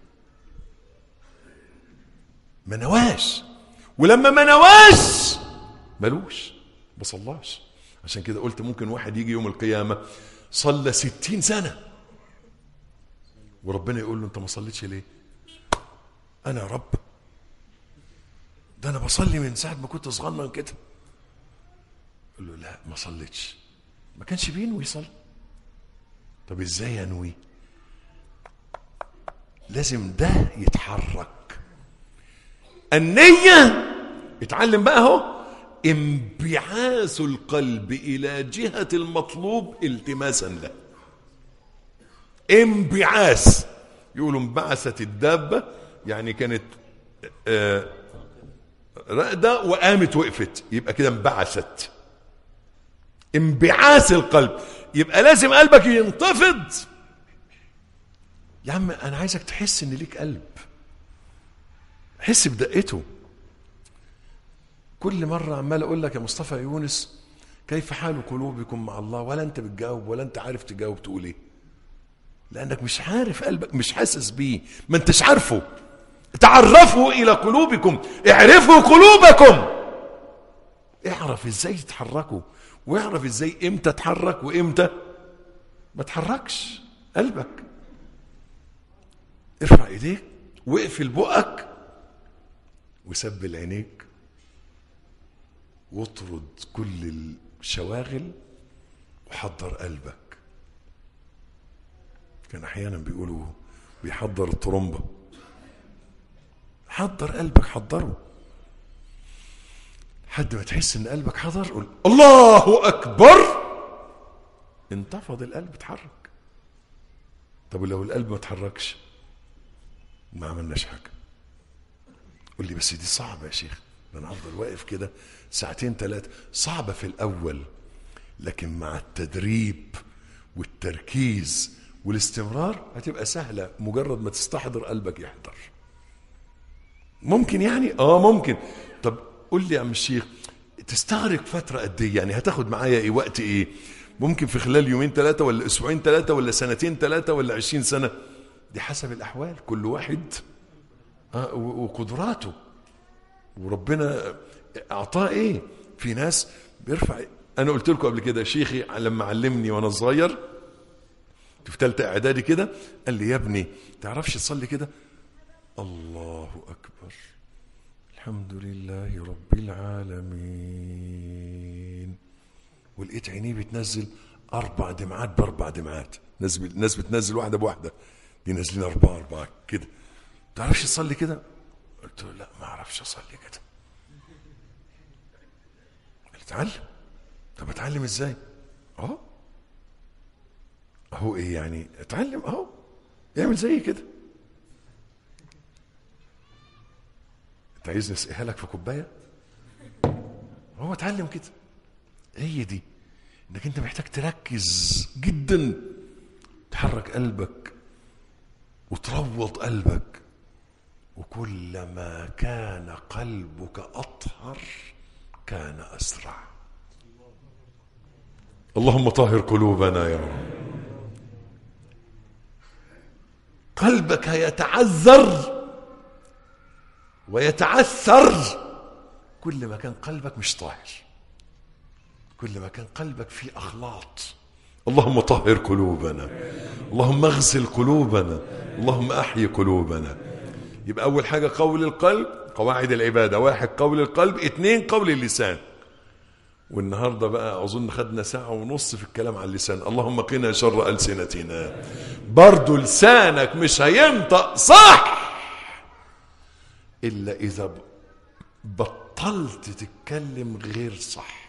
ما نواش. ولما ما نواش ملوش، ما صلاش. عشان كده قلت ممكن واحد يجي يوم القيامة صلى ستين سنة وربنا يقول له انت ما صليتش ليه؟ انا يا رب ده انا بصلي من ساعة ما كنت صغنن كده. يقول له لا ما صليتش، ما كانش بينوي يصلي. طب ازاي ينوي؟ لازم ده يتحرك. النية اتعلم بقى اهو، انبعاث القلب الى جهة المطلوب التماسا له. انبعاث، يقولوا انبعثت الدابة، يعني كانت آه رقدة وقامت وقفت، يبقى كده انبعثت. انبعاث القلب، يبقى لازم قلبك ينتفض. يا عم انا عايزك تحس ان ليك قلب، حس بدقته. كل مرة عمال اقول لك يا مصطفى يونس كيف حال قلوبكم مع الله، ولا انت بتجاوب ولا انت عارف تجاوب تقول ايه، لانك مش عارف قلبك، مش حاسس بيه، ما انتش عارفه. تعرفوا الى قلوبكم، اعرفوا قلوبكم، اعرف ازاي تتحركوا، واعرف ازاي امتى تحرك وامتى ما تحركش قلبك. ارفع ايديك واقفل بقك وسبل عينيك واطرد كل الشواغل وحضر قلبك. كان احيانا بيقولوا بيحضر الطرمبة، حضر قلبك، حضره حد ما تحس ان قلبك حضر قول الله اكبر، انتفض القلب اتحرك. طب ولو القلب ما اتحركش ما عملناش حاجه. قول لي بس دي صعبه يا شيخ، انا هفضل واقف كده ساعتين ثلاثه. صعبه في الاول، لكن مع التدريب والتركيز والاستمرار هتبقى سهله. مجرد ما تستحضر قلبك يحضر. ممكن يعني اه ممكن. طب قول لي يا عم الشيخ تستغرق فتره قد ايه؟ يعني هتاخد معايا ايه وقت ايه؟ ممكن في خلال يومين ثلاثه ولا اسبوعين ثلاثه ولا سنتين ثلاثه ولا عشرين سنه؟ دي حسب الاحوال، كل واحد آه وقدراته وربنا اعطاه ايه. في ناس بيرفع. انا قلت لكم قبل كده شيخي لما علمني وانا صغير في ثالثه اعدادي كده قال لي يا ابني تعرفش تصلي كده؟ الله اكبر الحمد لله رب العالمين، ولقيت عينيه بتنزل اربع دمعات باربع دمعات. ناس ناس بتنزل واحده بواحده، دي نازلين اربعه اربعه كده. تعرفش تصلي كده؟ قلت له لا ما اعرفش اصلي كده. قال اتعلم. طب اتعلم ازاي؟ اهو اهو ايه يعني اتعلم اهو، اعمل زي كده. انت عايزني اسقيها لك في كوبايه؟ هو اتعلم كده. هي دي انك انت محتاج تركز جدا، تحرك قلبك وتروض قلبك. وكلما كان قلبك اطهر كان اسرع. اللهم طهر قلوبنا يا رب. قلبك يتعذر ويتعثر كل ما كان قلبك مش طاهر، كل ما كان قلبك فيه أخلاط. اللهم طهر قلوبنا، اللهم اغسل قلوبنا، اللهم أحيي قلوبنا. يبقى أول حاجة قول القلب، قواعد العبادة: واحد قول القلب، اثنين قول اللسان. والنهاردة بقى أظن خدنا ساعة ونص في الكلام عن اللسان. اللهم قنا شر ألسنتنا. برضو لسانك مش هينطق صح إلا إذا بطلت تتكلم غير صح.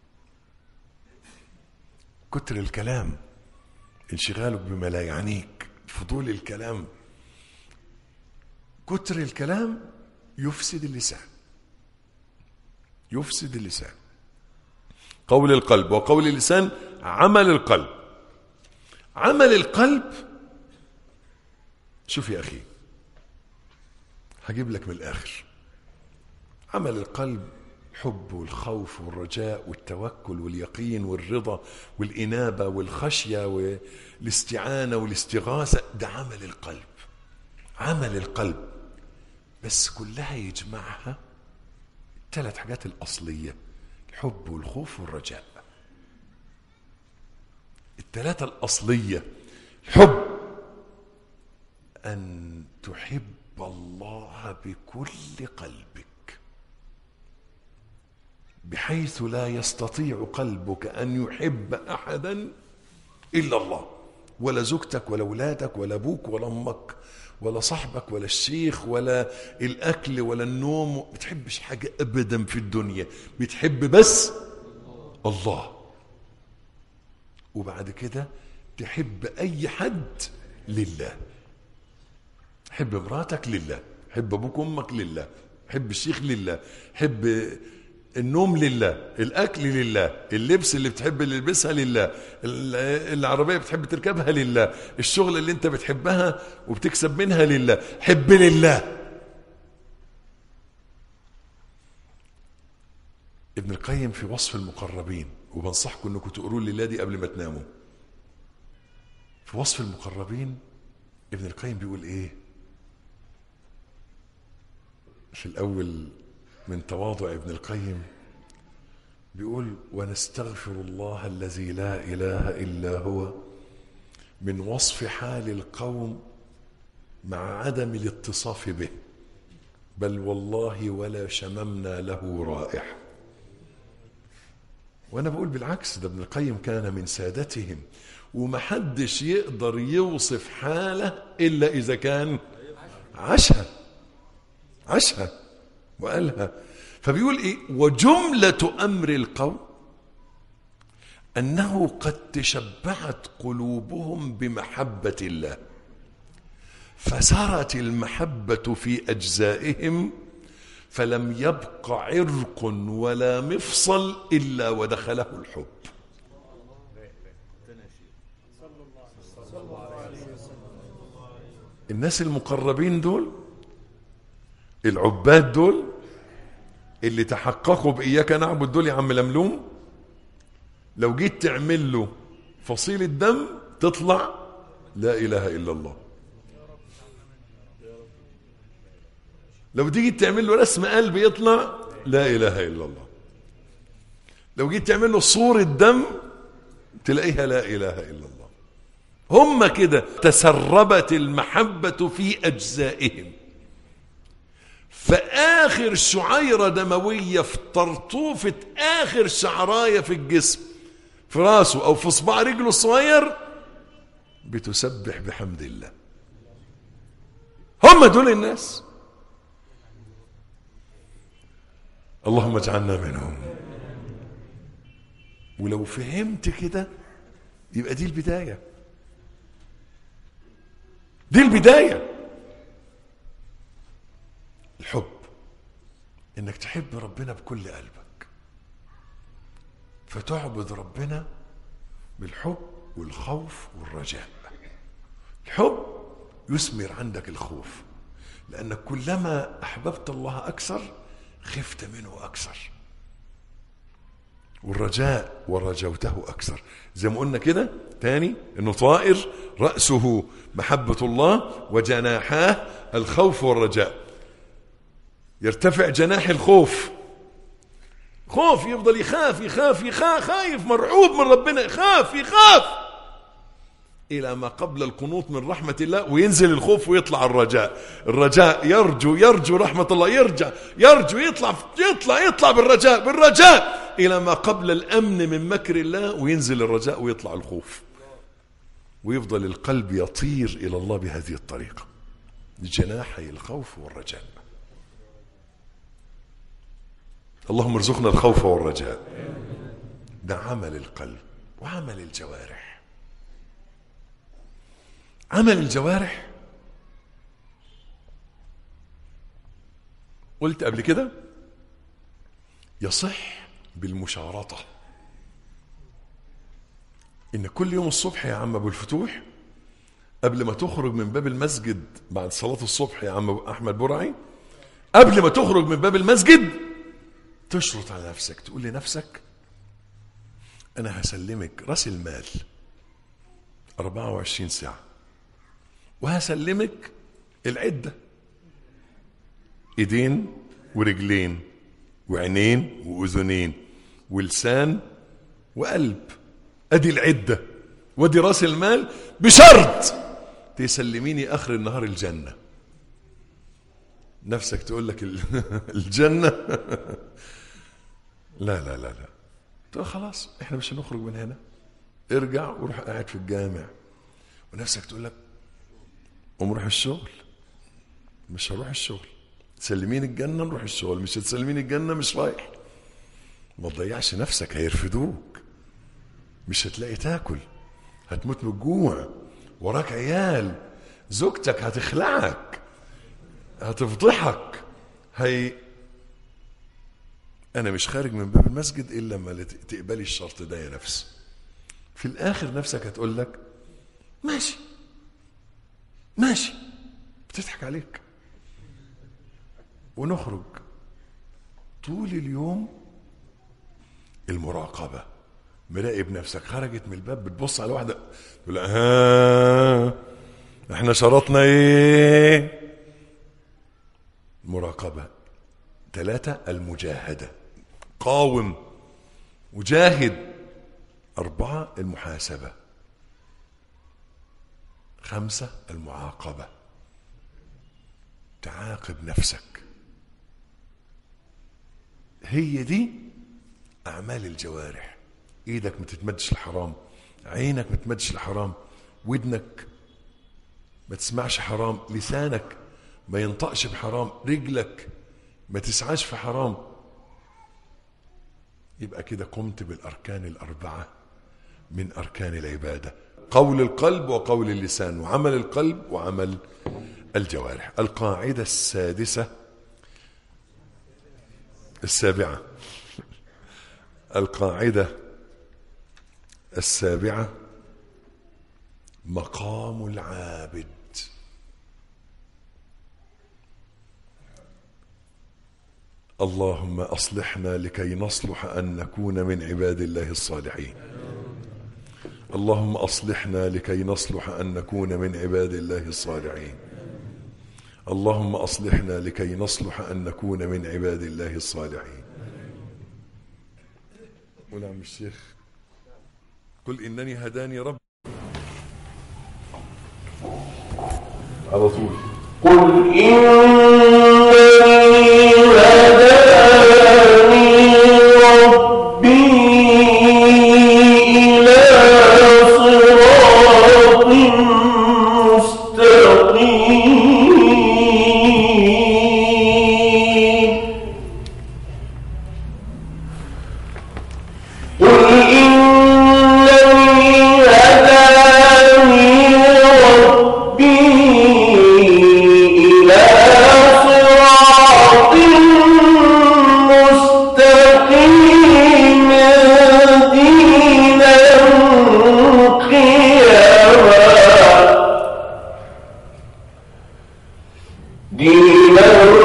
كتر الكلام، انشغالك بما لا يعنيك، فضول الكلام، كتر الكلام يفسد اللسان، يفسد اللسان. قول القلب وقول اللسان عمل القلب. عمل القلب، شوف يا أخي هجيب لك من الآخر. عمل القلب الحب والخوف والرجاء والتوكل واليقين والرضا والإنابة والخشية والاستعانة والاستغاثة، ده عمل القلب. عمل القلب بس كلها يجمعها الثلاث حاجات الأصلية: الحب والخوف والرجاء. الثلاثة الأصلية: الحب أن تحب الله بكل قلبك بحيث لا يستطيع قلبك أن يحب أحدا إلا الله، ولا زوجتك ولا أولادك ولا أبوك ولا أمك ولا صاحبك ولا الشيخ ولا الأكل ولا النوم. ما بتحبش حاجة أبدا في الدنيا، بتحب بس الله. وبعد كده تحب أي حد لله. حب مراتك لله، حب أبوك وأمك لله، حب الشيخ لله، حب النوم لله، الأكل لله، اللبس اللي بتحب اللي تلبسها لله، العربية بتحب تركبها لله، الشغل اللي انت بتحبها وبتكسب منها لله. حب لله. ابن القيم في وصف المقربين، وبنصحكم انكم تقروا لله دي قبل ما تناموا. في وصف المقربين ابن القيم بيقول ايه في الأول من تواضع ابن القيم؟ بيقول: ونستغفر الله الذي لا إله إلا هو من وصف حال القوم مع عدم الاتصاف به، بل والله ولا شممنا له رائحة. وأنا بقول بالعكس، ده ابن القيم كان من سادتهم، ومحدش يقدر يوصف حاله إلا إذا كان عاشها عاشها وقالها. فبيقول ايه؟ وجملة امر القوم انه قد تشبعت قلوبهم بمحبة الله فسرت المحبة في اجزائهم فلم يبق عرق ولا مفصل الا ودخله الحب. الناس المقربين دول، العباد دول اللي تحققوا بإياك نعبد دول يا عم لملوم، لو جيت تعمل له فصيل الدم تطلع لا إله إلا الله. لو تيجي تعمل له رسم قلب يطلع لا إله إلا الله. لو جيت تعمل له صورة دم تلاقيها لا إله إلا الله. هم كده تسربت المحبة في أجزائهم، فآخر شعيرة دموية في طرطوفة آخر شعراية في الجسم في راسه أو في صباع رجله الصغير بتسبح بحمد الله. هم دول الناس، اللهم اجعلنا منهم. ولو فهمت كده يبقى دي البداية، دي البداية. الحب، انك تحب ربنا بكل قلبك فتعبد ربنا بالحب والخوف والرجاء. الحب يثمر عندك الخوف، لأنك كلما أحببت الله أكثر خفت منه أكثر، والرجاء ورجوته أكثر. زي ما قلنا كده تاني إنه طائر رأسه محبة الله وجناحاه الخوف والرجاء. يرتفع جناح الخوف، خوف يفضل يخاف يخاف يخاف خايف مرعوب من ربنا، يخاف يخاف إلى ما قبل القنوط من رحمة الله، وينزل الخوف ويطلع الرجاء. الرجاء يرجو يرجو رحمة الله، يرجع يرجو يطلع يطلع يطلع بالرجاء بالرجاء إلى ما قبل الأمن من مكر الله، وينزل الرجاء ويطلع الخوف، ويفضل القلب يطير إلى الله بهذه الطريقة، جناحي الخوف والرجاء. اللهم ارزقنا الخوف والرجاء. ده عمل القلب وعمل الجوارح. عمل الجوارح قلت قبل كده يصح بالمشارطة، إن كل يوم الصبح يا عم أبو الفتوح قبل ما تخرج من باب المسجد بعد صلاة الصبح يا عم أحمد برعي، قبل ما تخرج من باب المسجد تشرط على نفسك، تقول لنفسك أنا هسلمك رأس المال أربعة وعشرين ساعة، وهسلمك العدة، ايدين ورجلين وعينين وأذنين ولسان وقلب، ادي العدة وادي راس المال، بشرط تسلميني اخر النهار الجنة. نفسك تقول لك الجنة لا لا لا لا، تقول خلاص احنا مش هنخرج من هنا، ارجع وروح قاعد في الجامع. ونفسك تقول لك قوم روح الشغل، مش هروح الشغل، تسلمين الجنة نروح الشغل، مش هتسلمين الجنة مش رايح. ما تضيعش نفسك، هيرفدوك، مش هتلاقي تاكل، هتموت من الجوع، وراك عيال، زوجتك هتخلعك، هتفضحك. هي انا مش خارج من باب المسجد الا لما تقبلي الشرط ده يا نفس. في الاخر نفسك هتقول لك ماشي ماشي، بتضحك عليك. ونخرج طول اليوم المراقبة، مراقب نفسك، خرجت من الباب بتبص على واحدة تقول ها احنا شرطنا ايه؟ مراقبة. ثلاثة المجاهدة، قاوم وجاهد. أربعة المحاسبة. خمسة المعاقبة، تعاقب نفسك. هي دي أعمال الجوارح. إيدك ما تتمدش الحرام، عينك ما تتمدش الحرام، ودنك ما تسمعش حرام، لسانك ما ينطقش بحرام، رجلك ما تسعاش في حرام، يبقى كده قمت بالأركان الأربعة من أركان العبادة: قول القلب وقول اللسان وعمل القلب وعمل الجوارح. القاعدة السادسة السابعة القاعدة السابعة: مقام العابد. اللهم أصلحنا لكي نصلح أن نكون من عباد الله الصالحين. اللهم أصلحنا لكي نصلح أن نكون من عباد الله الصالحين. اللهم أصلحنا لكي نصلح أن نكون من عباد الله الصالحين. قل عم الشيخ: قل إنني هداني رب على طول. قل إنني هداني ربي إلى صراط مستقيم. قل إنني هداني ربي إلى صراط مستقيم دينا قيما دينا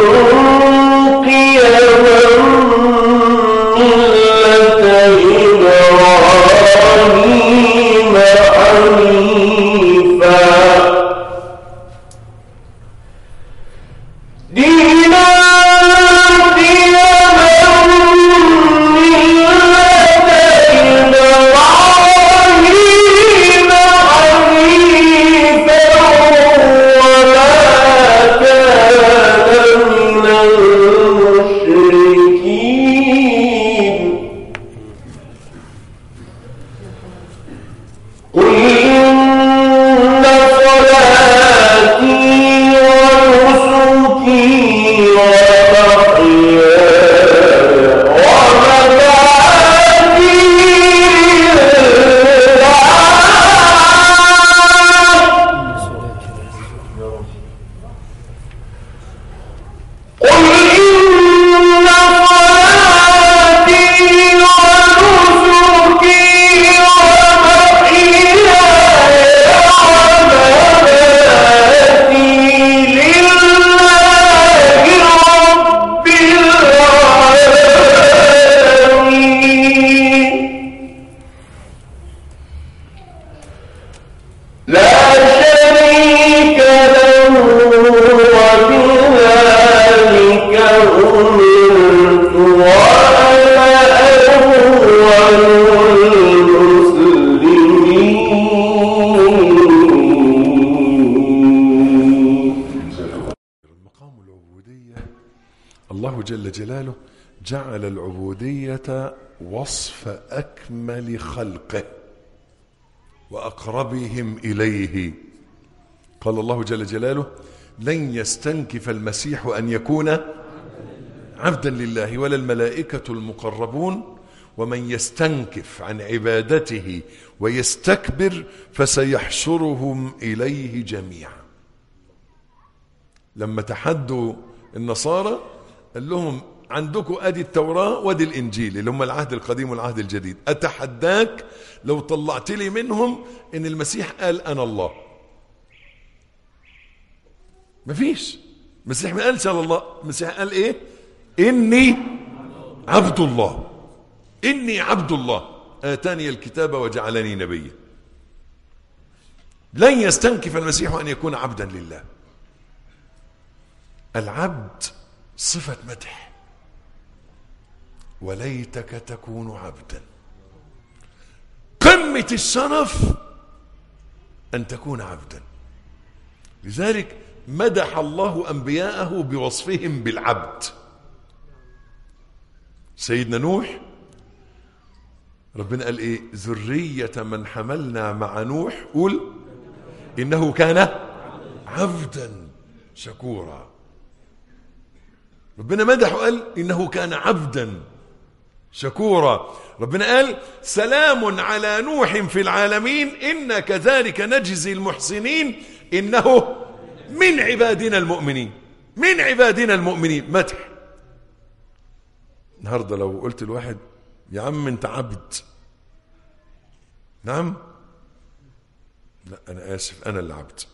قيما ملة إبراهيم حنيفا دينا قيما ملة إبراهيم حنيفا وما كان من المشركين. قل إن صلاتي ونسكي ومحياي ومماتي قل إن صلاتي ونسكي ومحياي ومماتي لله رب العالمين لا شريك له وبذلك أمرت وأنا أول المسلمين. مقام العبودية، الله جل جلاله جعل العبودية وصف أكمل خلقه وأقربهم إليه. قال الله جل جلاله: لن يستنكف المسيح أن يكون عبدا لله ولا الملائكة المقربون ومن يستنكف عن عبادته ويستكبر فسيحشرهم إليه جميعا. لما تحدوا النصارى قال لهم: عندكم ادي التوراة وادي الانجيل اللي هم العهد القديم والعهد الجديد، اتحداك لو طلعت لي منهم ان المسيح قال انا الله. مفيش. المسيح ما قالش انا الله، المسيح قال ايه؟ اني عبد الله، اني عبد الله اتاني الكتاب وجعلني نبيا. لن يستنكف المسيح ان يكون عبدا لله. العبد صفة مدح، وليتك تكون عبدا. قمة الشرف أن تكون عبدا. لذلك مدح الله أنبياءه بوصفهم بالعبد. سيدنا نوح ربنا قال إيه؟ ذرية من حملنا مع نوح قول إنه كان عبدا شكورا. ربنا مدح وقال إنه كان عبدا شكورا. ربنا قال سلام على نوح في العالمين إنا كذلك نجزي المحسنين إنه من عبادنا المؤمنين. من عبادنا المؤمنين، مدح. النهارده لو قلت الواحد يا عم انت عبد، نعم، لا انا اسف انا اللي عبد.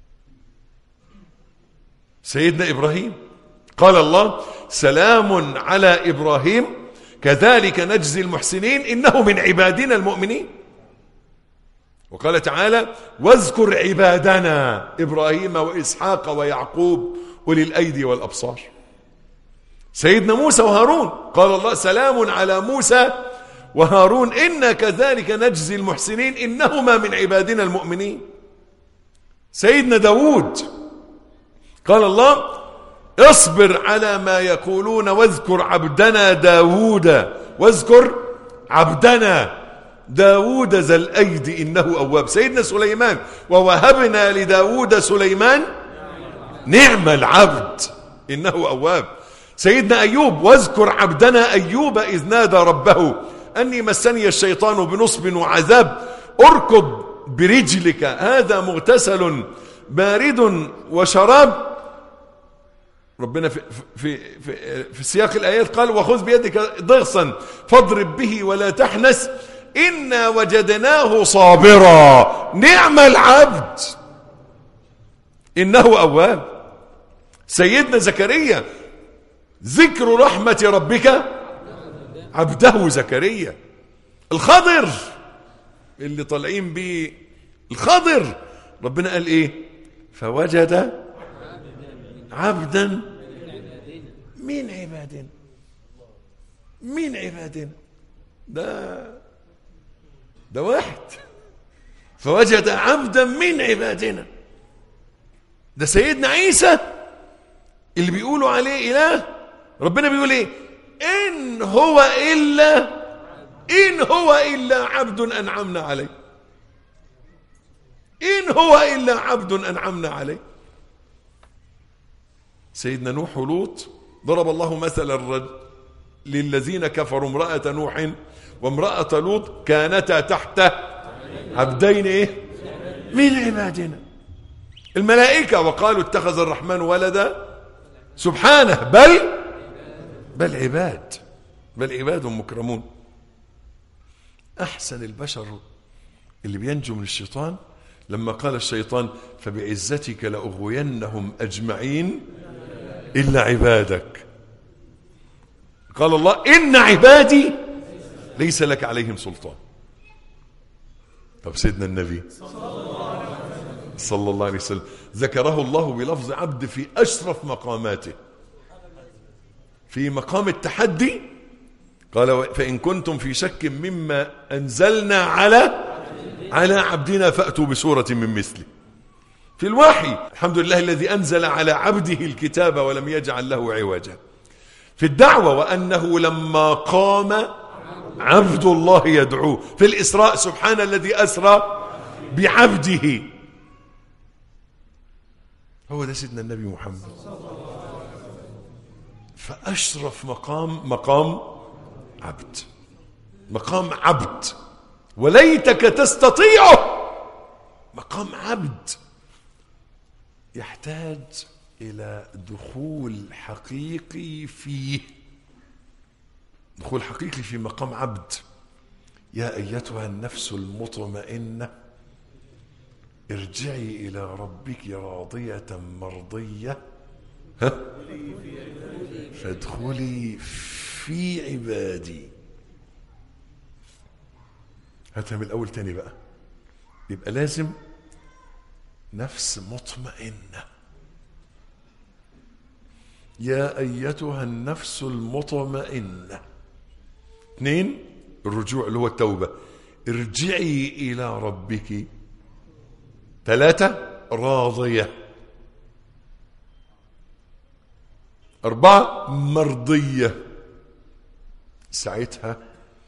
سيدنا ابراهيم قال الله سلام على ابراهيم كذلك نجزي المحسنين انه من عبادنا المؤمنين. وقال تعالى واذكر عبادنا ابراهيم واسحاق ويعقوب اولي الايدي والابصار. سيدنا موسى وهارون قال الله سلام على موسى وهارون إنا كذلك نجزي المحسنين إنهما من عبادنا المؤمنين. سيدنا داود قال الله اصبر على ما يقولون واذكر عبدنا داود واذكر عبدنا داود ذا الأيدي إنه أواب. سيدنا سليمان ووهبنا لداود سليمان نعم العبد إنه أواب. سيدنا أيوب واذكر عبدنا أيوب إذ نادى ربه أني مسني الشيطان بنصب وعذاب اركض برجلك هذا مغتسل بارد وشراب. ربنا في, في, في, في سياق الآيات قال وخذ بيدك ضغصا فاضرب به ولا تحنس إنا وجدناه صابرا نعم العبد إنه أواب. سيدنا زكريا ذكر رحمة ربك عبده زكريا. الخضر اللي طالعين بيه الخضر ربنا قال ايه فوجد عبدا من عبادنا من عبادنا. ده ده واحد فوجد عبدا من عبادنا. ده سيدنا عيسى اللي بيقولوا عليه إله ربنا بيقول ايه إن هو إلا إن هو إلا عبد أنعمنا عليه. إن هو إلا عبد أنعمنا عليه. سيدنا نوح ولوط ضرب الله مثلا للذين كفروا امرأة نوح وامرأة لوط كانتا تحت عبدين ايه من عبادنا. الملائكة وقالوا اتخذ الرحمن ولدا سبحانه بل بل عباد بل عباد مكرمون. أحسن البشر اللي بينجو من الشيطان لما قال الشيطان فبعزتك لأغوينهم أجمعين إلا عبادك. قال الله إن عبادي ليس لك عليهم سلطان. طب سيدنا النبي صلى الله عليه وسلم ذكره الله بلفظ عبد في أشرف مقاماته. في مقام التحدي قال فإن كنتم في شك مما أنزلنا على على عبدنا فأتوا بسورة من مثله. في الوحي الحمد لله الذي أنزل على عبده الكتاب ولم يجعل له عوجا. في الدعوة وأنه لما قام عبد الله يدعوه. في الإسراء سبحان الذي أسرى بعبده. هو ده سيدنا النبي محمد. فأشرف مقام مقام عبد مقام عبد وليتك تستطيعه. مقام عبد يحتاج إلى دخول حقيقي فيه. دخول حقيقي في مقام عبد. يا أيتها النفس المطمئنة ارجعي إلى ربك راضية مرضية ها فادخلي في عبادي. هاتها من الأول تاني بقى. يبقى لازم نفس مطمئنة. يا أيتها النفس المطمئنة. اثنين الرجوع اللي هو التوبة ارجعي إلى ربك. ثلاثة راضية. أربعة مرضية. ساعتها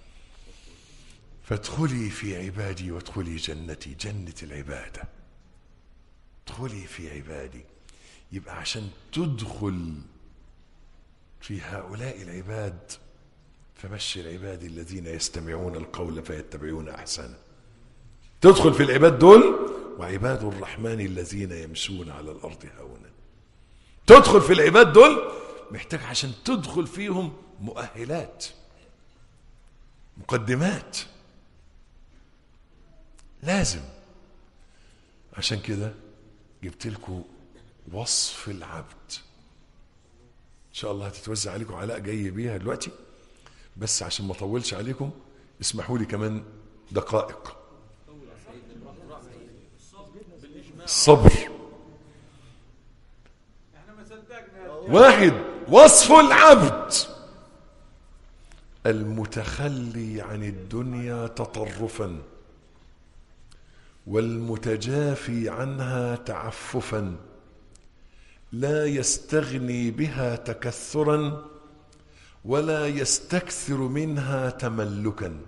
فادخلي في عبادي وادخلي جنتي جنة العبادة. ادخلي في عبادي. يبقى عشان تدخل في هؤلاء العباد فبشر عبادي الذين يستمعون القول فيتبعون احسنه. تدخل في العباد دول، وعباد الرحمن الذين يمشون على الارض هونا. تدخل في العباد دول، محتاج عشان تدخل فيهم مؤهلات، مقدمات، لازم. عشان كده جبت لكم وصف العبد، ان شاء الله هتتوزع عليكم علاء جاي بيها دلوقتي، بس عشان ما اطولش عليكم اسمحوا لي كمان دقائق. الصبر. واحد، وصف العبد: المتخلي عن الدنيا تطرفا، والمتجافي عنها تعففا، لا يستغني بها تكثرا، ولا يستكثر منها تملكا.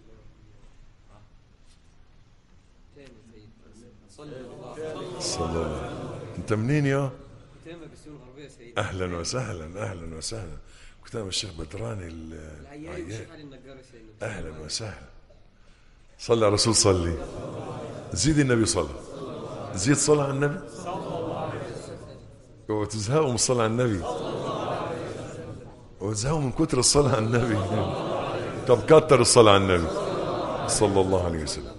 صلى الله عليه وسلم. انت منين يا؟ اهلا وسهلا، اهلا وسهلا. كنت انا الشيخ بدران العياد. اهلا وسهلا. صلى على الرسول، صلي. زيد النبي صلى. زيد صلى على النبي. وتزهقوا من الصلاة على النبي، وتزهقوا من كتر الصلاة على النبي. طب كتر الصلاة على النبي صلى الله عليه وسلم.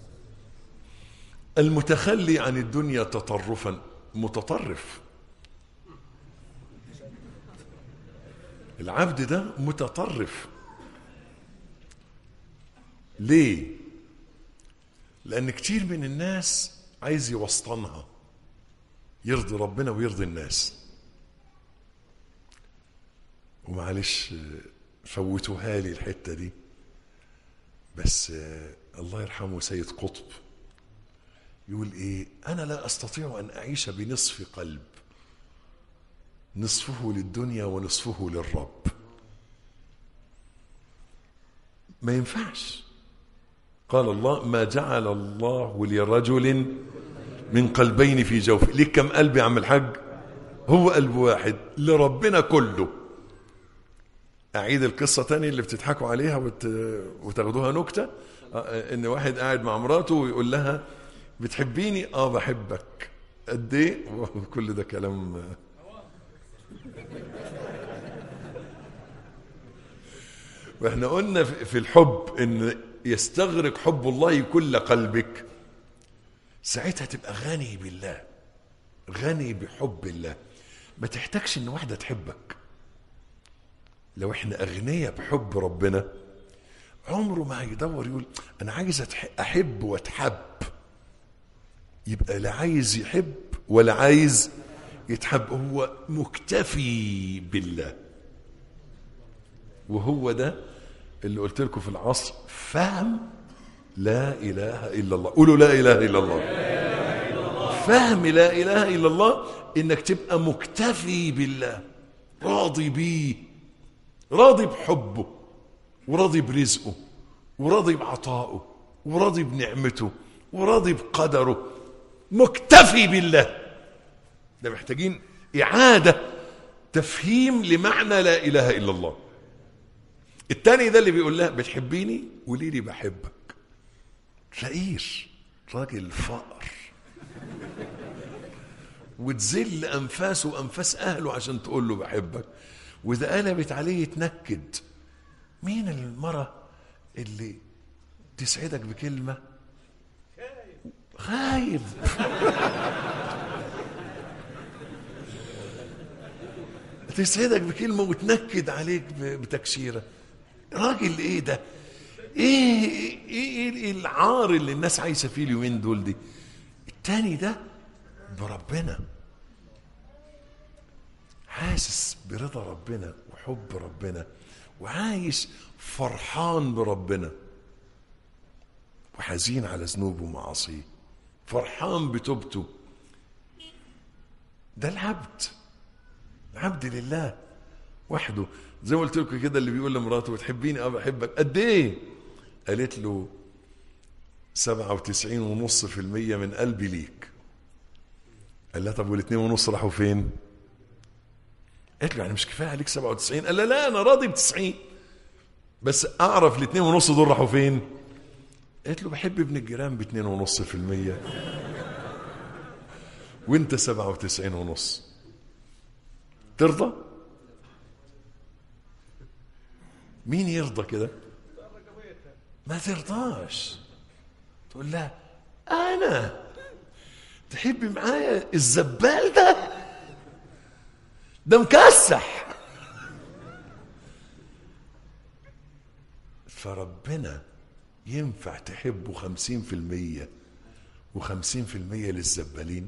المتخلي عن الدنيا تطرفا، متطرف. العبد ده متطرف. ليه؟ لأن كتير من الناس عايز يوسطنها، يرضي ربنا ويرضي الناس. ومعلش فوتوها لي الحتة دي، بس الله يرحمه سيد قطب يقول ايه: انا لا استطيع ان اعيش بنصف قلب، نصفه للدنيا ونصفه للرب. ما ينفعش. قال الله: ما جعل الله لرجل من قلبين في جوفه. ليك كم قلب يا عم الحاج؟ هو قلب واحد لربنا كله. اعيد القصة تاني اللي بتضحكوا عليها وت... وتاخدوها نكتة، ان واحد قاعد مع مراته ويقول لها: بتحبيني؟ اه بحبك. قد ايه؟ كل ده كلام. واحنا قلنا في الحب ان يستغرق حب الله كل قلبك، ساعتها تبقى غني بالله، غني بحب الله، ما تحتاجش ان واحدة تحبك. لو احنا اغنياء بحب ربنا، عمره ما هيدور يقول انا عايز احب واتحب. يبقى لا عايز يحب ولا عايز يتحب، هو مكتفي بالله. وهو ده اللي قلت لكم في العصر: فهم لا اله الا الله. قولوا لا اله الا الله. فهم لا اله الا الله انك تبقى مكتفي بالله، راضي بيه، راضي بحبه، وراضي برزقه، وراضي بعطائه، وراضي بنعمته، وراضي بقدره، مكتفي بالله. ده محتاجين إعادة تفهيم لمعنى لا إله إلا الله. التاني ده اللي بيقول لها: بتحبيني؟ قولي لي بحبك. فقير، راجل فقر، وتزل أنفاسه وأنفاس أهله عشان تقول له بحبك، وإذا قلبت عليه يتنكد. مين المرة اللي تسعدك بكلمة؟ خايب. تسعدك بكلمة وتنكد عليك بتكشيرة. راجل ايه ده؟ ايه, إيه, إيه العار اللي الناس عايشة فيه اليومين دول دي؟ التاني ده بربنا، حاسس برضا ربنا وحب ربنا، وعايش فرحان بربنا، وحزين على ذنوبه ومعاصيه، فرحان بتوبته. ده العبد، العبد لله وحده. زي ما قلت لكم كده، اللي بيقول لمراته: بتحبيني؟ اه بحبك. قد ايه؟ قالت له: سبعة وتسعين ونص في المية من قلبي ليك. قال لها: طب والاثنين ونص راحوا فين؟ قالت له: يعني مش كفايه عليك سبعة وتسعين؟ قال لها: لا، انا راضي بتسعين. بس اعرف الاثنين ونص دول راحوا فين؟ قلت له بحب ابن الجيران باثنين ونص في المية وانت سبعة وتسعين ونص، ترضى؟ مين يرضى كده؟ ما ترضاش. تقول لها انا تحبي معايا الزبال ده ده مكسح. فربنا ينفع تحبه خمسين في المية وخمسين في المية للزبالين؟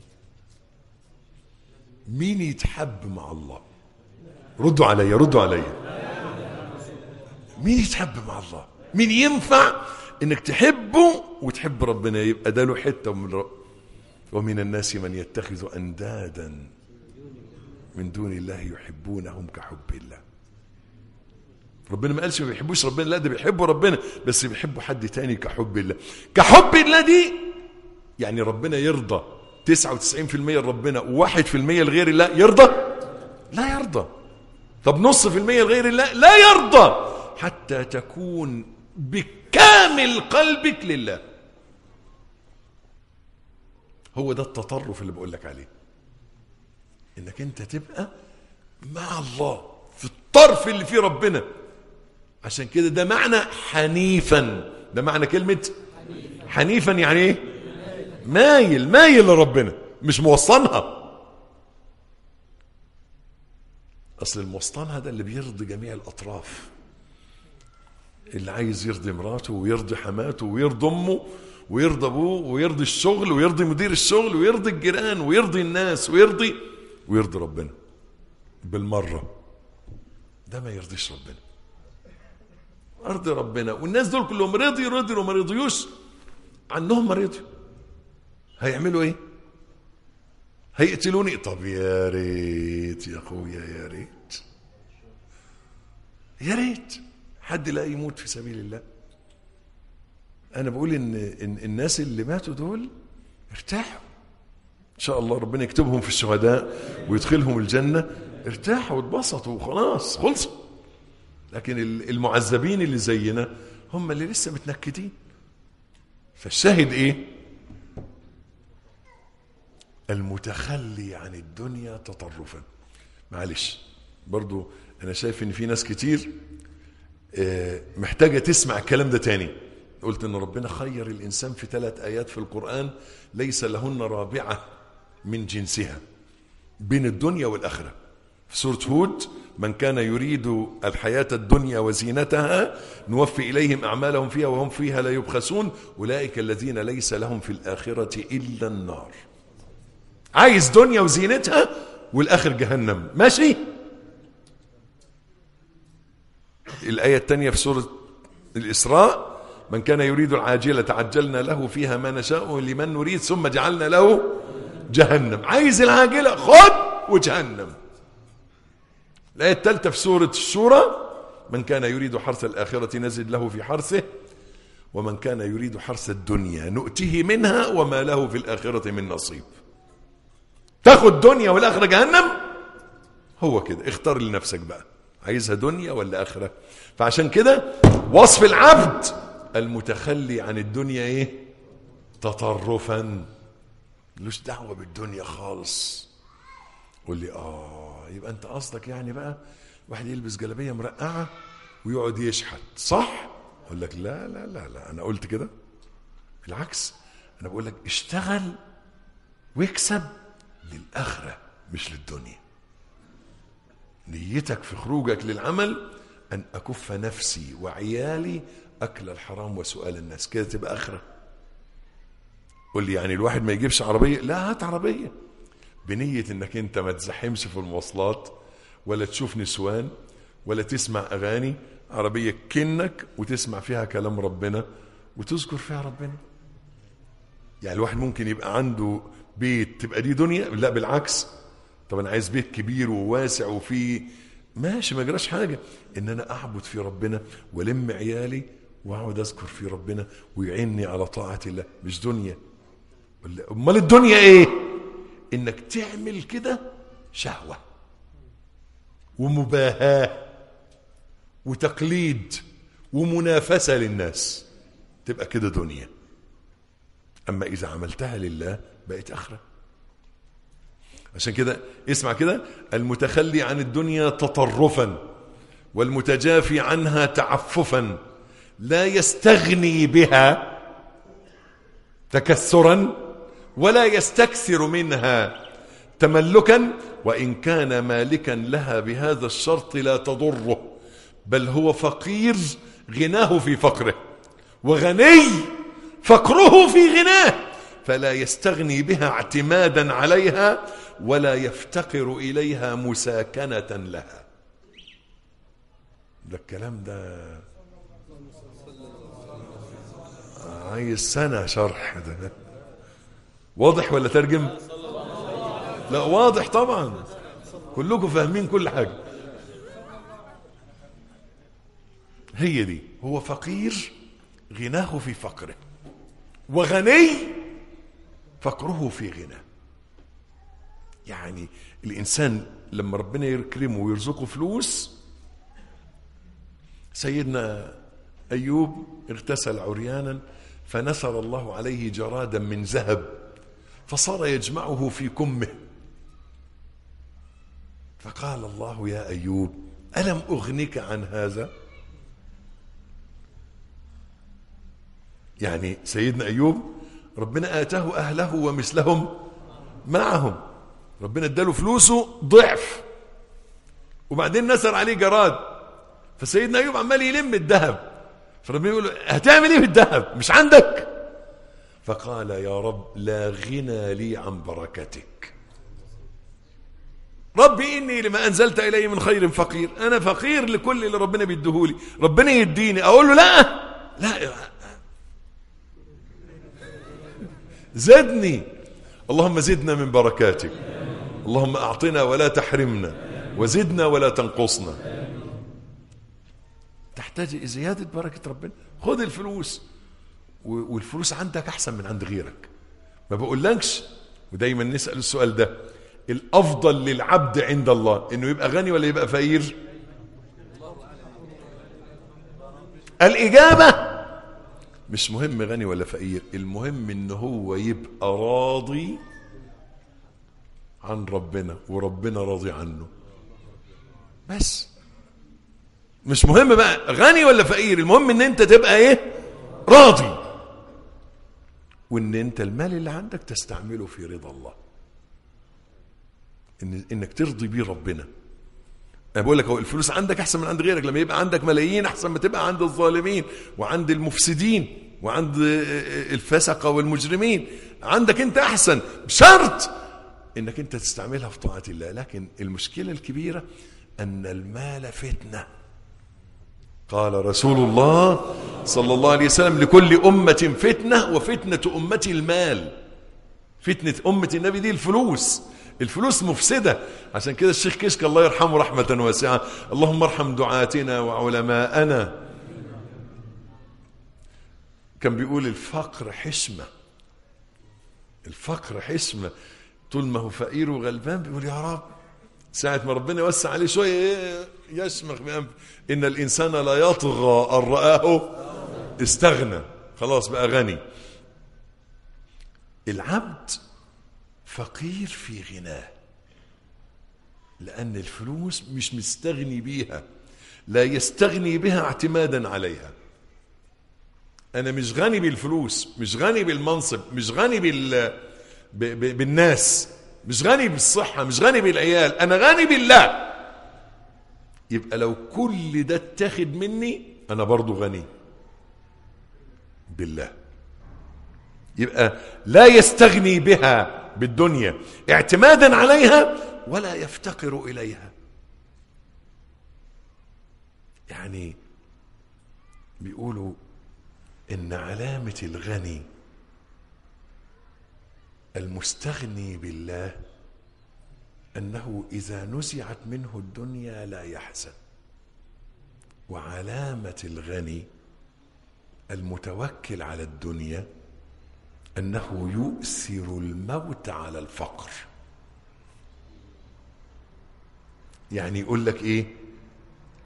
مين يتحب مع الله؟ ردوا علي ردوا علي. مين يتحب مع الله؟ مين ينفع انك تحبه وتحب ربنا؟ يبقى ده له حته من رب. ومن الناس من يتخذ اندادا من دون الله يحبونهم كحب الله. ربنا ما قالش ما بيحبوش ربنا، لا ده بيحبوا ربنا بس بيحبوا حد تاني كحب الله. كحب الله دي يعني ربنا يرضى تسعة وتسعين في المية لربنا وواحد في المية لغير الله، يرضى؟ لا يرضى. طب نص في المية لغير الله؟ لا يرضى، حتى تكون بكامل قلبك لله. هو ده التطرف اللي بقول لك عليه، انك انت تبقى مع الله في الطرف اللي فيه ربنا. عشان كده ده معنى حنيفا. ده معنى كلمة حنيفا يعني ايه؟ مايل مايل لربنا، مش موصنها. اصل الموصنها ده اللي بيرضي جميع الاطراف، اللي عايز يرضي مراته ويرضي حماته ويرضي امه ويرضي ابوه ويرضي الشغل ويرضي مدير الشغل ويرضي الجيران ويرضي الناس ويرضي ويرضي ربنا بالمرة. ده ما يرضيش ربنا. ارضي ربنا. والناس دول كلهم رضي رضي وما رضيوش عنهم ما رضيوا، هيعملوا ايه؟ هيقتلوني. طب يا ريت يا اخويا، يا ريت يا ريت حد لا يموت في سبيل الله. انا بقول ان, إن الناس اللي ماتوا دول ارتاحوا ان شاء الله، ربنا يكتبهم في الشهداء ويدخلهم الجنة. ارتاحوا واتبسطوا وخلاص خلصوا. لكن المعذبين اللي زينا هم اللي لسه متنكدين. فالشاهد ايه؟ المتخلي عن الدنيا تطرفا. معلش برضو انا شايف ان في ناس كتير محتاجة تسمع الكلام ده تاني. قلت ان ربنا خير الانسان في ثلاث ايات في القرآن ليس لهن رابعة من جنسها بين الدنيا والاخرة. في سورة هود: من كان يريد الحياة الدنيا وزينتها نوفي إليهم أعمالهم فيها وهم فيها لا يبخسون أولئك الذين ليس لهم في الآخرة إلا النار. عايز دنيا وزينتها والآخر جهنم، ماشي. الآية الثانية في سورة الإسراء: من كان يريد العاجلة عجلنا له فيها ما نشاء لمن نريد ثم جعلنا له جهنم. عايز العاجلة خد وجهنم. الآية الثالثة في سورة الشورى: من كان يريد حرث الآخرة نزد له في حرثه ومن كان يريد حرث الدنيا نؤته منها وما له في الآخرة من نصيب. تاخد دنيا والآخرة جهنم؟ هو كده، اختار لنفسك بقى عايزها دنيا ولا آخرة. فعشان كده وصف العبد المتخلي عن الدنيا ايه؟ تطرفا. ملوش دعوة بالدنيا خالص. قول لي اه يبقى انت قصدك يعني بقى واحد يلبس جلابيه مرقعه ويقعد يشحت، صح؟ اقول لك لا لا لا لا انا قلت كده؟ بالعكس، انا بقول لك اشتغل واكسب للاخره مش للدنيا. نيتك في خروجك للعمل ان اكف نفسي وعيالي اكل الحرام وسؤال الناس، كده تبقى اخره. قول لي يعني الواحد ما يجيبش عربيه؟ لا هات عربيه بنية انك انت ما تزحمش في المواصلات ولا تشوف نسوان ولا تسمع اغاني. عربية كنك وتسمع فيها كلام ربنا وتذكر فيها ربنا. يعني الواحد ممكن يبقى عنده بيت تبقى دي دنيا، لا بالعكس. طب انا عايز بيت كبير وواسع وفيه ماشي ما جراش حاجة، ان انا اعبد في ربنا ولم عيالي واقعد اذكر في ربنا ويعيني على طاعة الله، مش دنيا. امال الدنيا ايه؟ انك تعمل كده شهوة ومباهاة وتقليد ومنافسة للناس، تبقى كده دنيا. أما إذا عملتها لله بقت آخرة. عشان كده اسمع كده: المتخلي عن الدنيا تطرفا والمتجافي عنها تعففا لا يستغني بها تكثرا ولا يستكثر منها تملكا، وإن كان مالكا لها بهذا الشرط لا تضره، بل هو فقير غناه في فقره، وغني فقره في غناه، فلا يستغني بها اعتمادا عليها ولا يفتقر إليها مساكنة لها. ده الكلام ده عايز سنة شرح. ده واضح ولا ترجم؟ لا واضح طبعا، كلكم فاهمين كل حاجة. هي دي، هو فقير غناه في فقره، وغني فقره في غناه. يعني الإنسان لما ربنا يكرمه ويرزقه فلوس، سيدنا أيوب اغتسل عريانا فنثر الله عليه جرادا من ذهب فصار يجمعه في كمه، فقال الله: يا أيوب ألم أغنك عن هذا؟ يعني سيدنا أيوب ربنا آتاه أهله ومثلهم معهم، ربنا اداله فلوسه ضعف، وبعدين نثر عليه جراد، فسيدنا أيوب عمال يلم الذهب، فربنا يقول له: هتعمل ايه بالذهب؟ مش عندك؟ فقال: يا رب لا غنى لي عن بركتك، ربي إني لما أنزلت إلي من خير فقير، أنا فقير لكل اللي ربنا بيديهولي، ربنا يديني أقول له لا لا زدني، اللهم زدنا من بركاتك، اللهم أعطنا ولا تحرمنا، وزدنا ولا تنقصنا. تحتاج زيادة بركة ربنا، خذ الفلوس، والفلوس عندك أحسن من عند غيرك. ما بقولكش، ودايما نسأل السؤال ده: الأفضل للعبد عند الله إنه يبقى غني ولا يبقى فقير؟ الإجابة مش مهم غني ولا فقير، المهم إنه هو يبقى راضي عن ربنا وربنا راضي عنه بس. مش مهم بقى غني ولا فقير، المهم ان انت تبقى ايه؟ راضي، وان انت المال اللي عندك تستعمله في رضا الله، إن انك ترضي بيه ربنا. انا بقول لك هو الفلوس عندك احسن من عند غيرك، لما يبقى عندك ملايين احسن ما تبقى عند الظالمين وعند المفسدين وعند الفسقة والمجرمين. عندك انت احسن، بشرط انك انت تستعملها في طاعة الله. لكن المشكلة الكبيرة ان المال فتنة. قال رسول الله صلى الله عليه وسلم: لكل أمة فتنة وفتنة أمتي المال. فتنة أمة النبي دي الفلوس، الفلوس مفسدة. عشان كده الشيخ كشك الله يرحمه رحمة واسعة: اللهم ارحم دعاتنا وعلماءنا، كان بيقول الفقر حشمة، الفقر حشمة. طول ما هو فقير وغلبان بيقول يا رب، ساعة ما ربنا يوسع عليه شوية يشمخ بأنف. إن الإنسان لا يطغى أن رآه استغنى، خلاص بقى غني. العبد فقير في غناه، لأن الفلوس مش مستغني بيها، لا يستغني بها اعتمادا عليها. أنا مش غني بالفلوس، مش غني بالمنصب، مش غني بال... ب... ب... بالناس، مش غني بالصحة، مش غني بالعيال، أنا غني بالله. يبقى لو كل ده اتاخد مني أنا برضو غني بالله. يبقى لا يستغني بها بالدنيا اعتمادا عليها ولا يفتقر إليها. يعني بيقولوا إن علامة الغني المستغني بالله أنه إذا نزعت منه الدنيا لا يحزن، وعلامة الغني المتوكل على الدنيا أنه يؤثر الموت على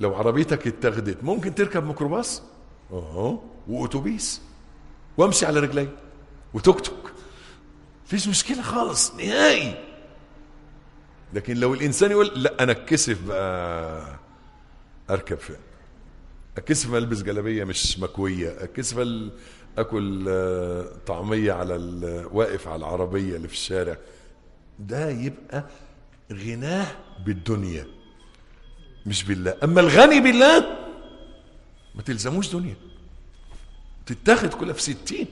لو عربيتك اتاخدت ممكن تركب ميكروباص اهو واتوبيس وامشي على رجلي وتوك توك، مفيش مشكله خالص نهائي. لكن لو الانسان يقول لا انا اتكسف بقى اركب فين، اتكسف البس جلابيه مش مكويه، اتكسف اكل طعميه على واقف على العربيه اللي في الشارع، ده يبقى غناه بالدنيا مش بالله. اما الغني بالله ما تلزموش دنيا، تتاخد كلها في ستين.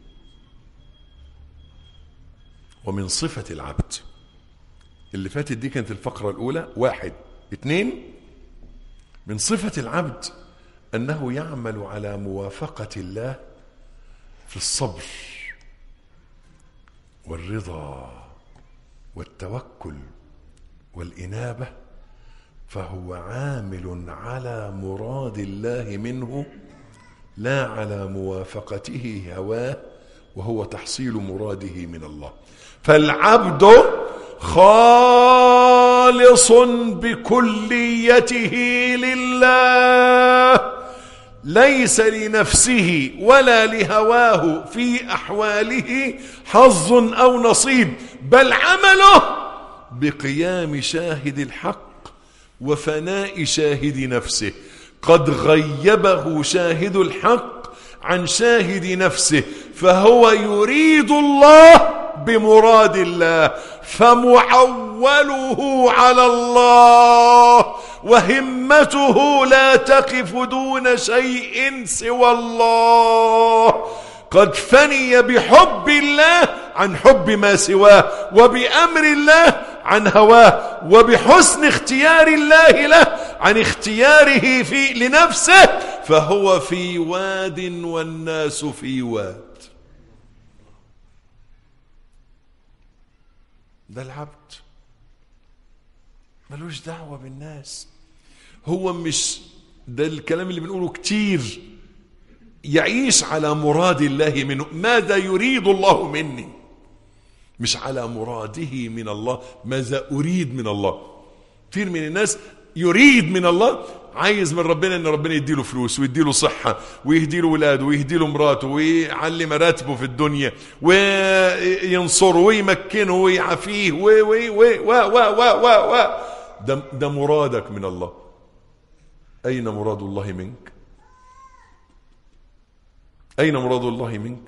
ومن صفة العبد اللي فاتت دي كانت الفقرة الأولى واحد. اثنين، من صفة العبد أنه يعمل على موافقة الله في الصبر والرضا والتوكل والإنابة، فهو عامل على مراد الله منه لا على موافقته هواه وهو تحصيل مراده من الله. فالعبد خالص بكليته لله، ليس لنفسه ولا لهواه في أحواله حظ أو نصيب، بل عمله بقيام شاهد الحق وفناء شاهد نفسه. قد غيبه شاهد الحق عن شاهد نفسه، فهو يريد الله بمراد الله، فمعوله على الله، وهمته لا تقف دون شيء سوى الله. قد فني بحب الله عن حب ما سواه، وبأمر الله عن هواه، وبحسن اختيار الله له عن اختياره في لنفسه، فهو في واد والناس في واد. ده العبد ملوش دعوة بالناس، هو مش ده الكلام اللي بنقوله كتير، يعيش على مراد الله منه. ماذا يريد الله مني، مش على مراده من الله. ماذا أريد من الله. كثير من الناس يريد من الله، عايز من ربنا ان ربنا يديله فلوس ويديله صحة ويهديله ولاده ويهديله مراته ويعلي مراتبه في الدنيا وينصره ويمكنه ويعافيه و و و و و و و ده, ده مرادك من الله. أين مراد الله منك؟ أين مراد الله منك؟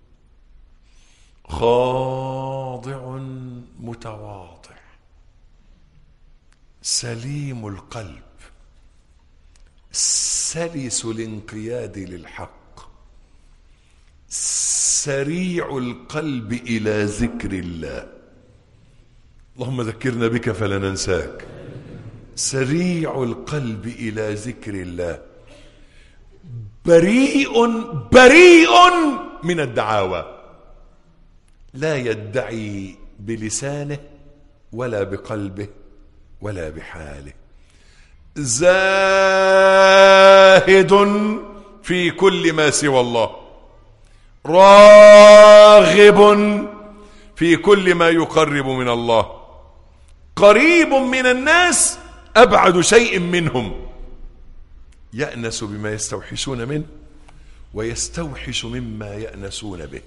خاضع متواضع سليم القلب سلس الانقياد للحق سريع القلب إلى ذكر الله. اللهم ذكرنا بك فلا ننساك. سريع القلب إلى ذكر الله، بريء بريء من الدعاوى، لا يدعي بلسانه ولا بقلبه ولا بحاله. زاهد في كل ما سوى الله، راغب في كل ما يقرب من الله، قريب من الناس أبعد شيء منهم، يأنس بما يستوحشون منه ويستوحش مما يأنسون به.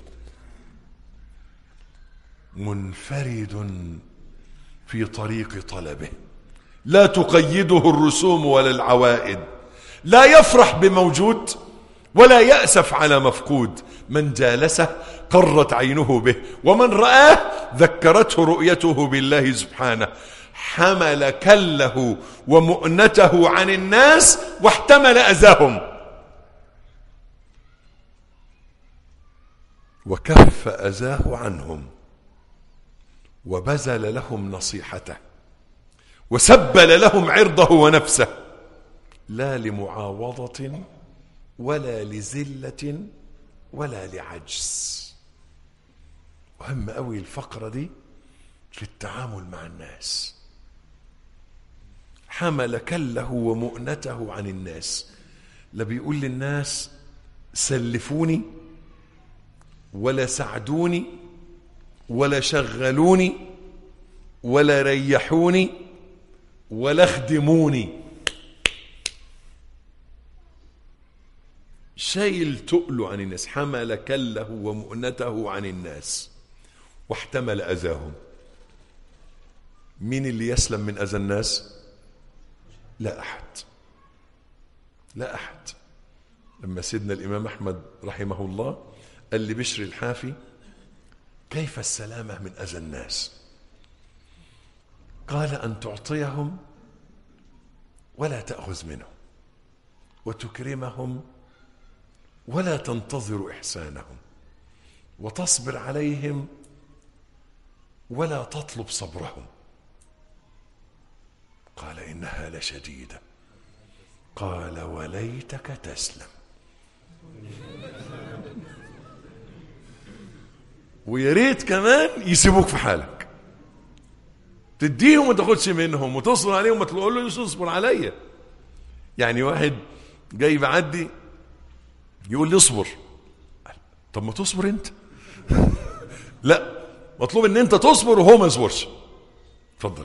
منفرد في طريق طلبه، لا تقيده الرسوم ولا العوائد، لا يفرح بموجود ولا يأسف على مفقود. من جالسه قرت عينه به، ومن رآه ذكرته رؤيته بالله سبحانه. حمل كله ومؤنته عن الناس واحتمل أذاهم، وكف أذاه عنهم، وبذل لهم نصيحته، وسبل لهم عرضه ونفسه، لا لمعاوضة ولا لذلة ولا لعجز. مهم قوي الفقرة دي في التعامل مع الناس. حمل كله ومؤنته عن الناس، لا بيقول للناس سلفوني ولا ساعدوني ولا شغلوني ولا ريحوني ولا خدموني، شايل تقله عن الناس، حمل كله ومؤنته عن الناس واحتمل أذاهم. مين اللي يسلم من أذى الناس؟ لا أحد، لا أحد. لما سيدنا الإمام أحمد رحمه الله قال لبشر الحافي: كيف السلامة من أذى الناس؟ قال: أن تعطيهم ولا تأخذ منهم، وتكرمهم ولا تنتظر إحسانهم، وتصبر عليهم ولا تطلب صبرهم. قال: إنها لشديدة. قال: وليتك تسلم. ويا ريت كمان يسيبوك في حالك، تديهم وما تاخدش منهم، وتصبر عليهم وما تقول له اصبر عليا. يعني واحد جاي بعدي يقول لي اصبر، طب ما تصبر انت. لا، مطلوب ان انت تصبر وهو ما يصبرش. اتفضل.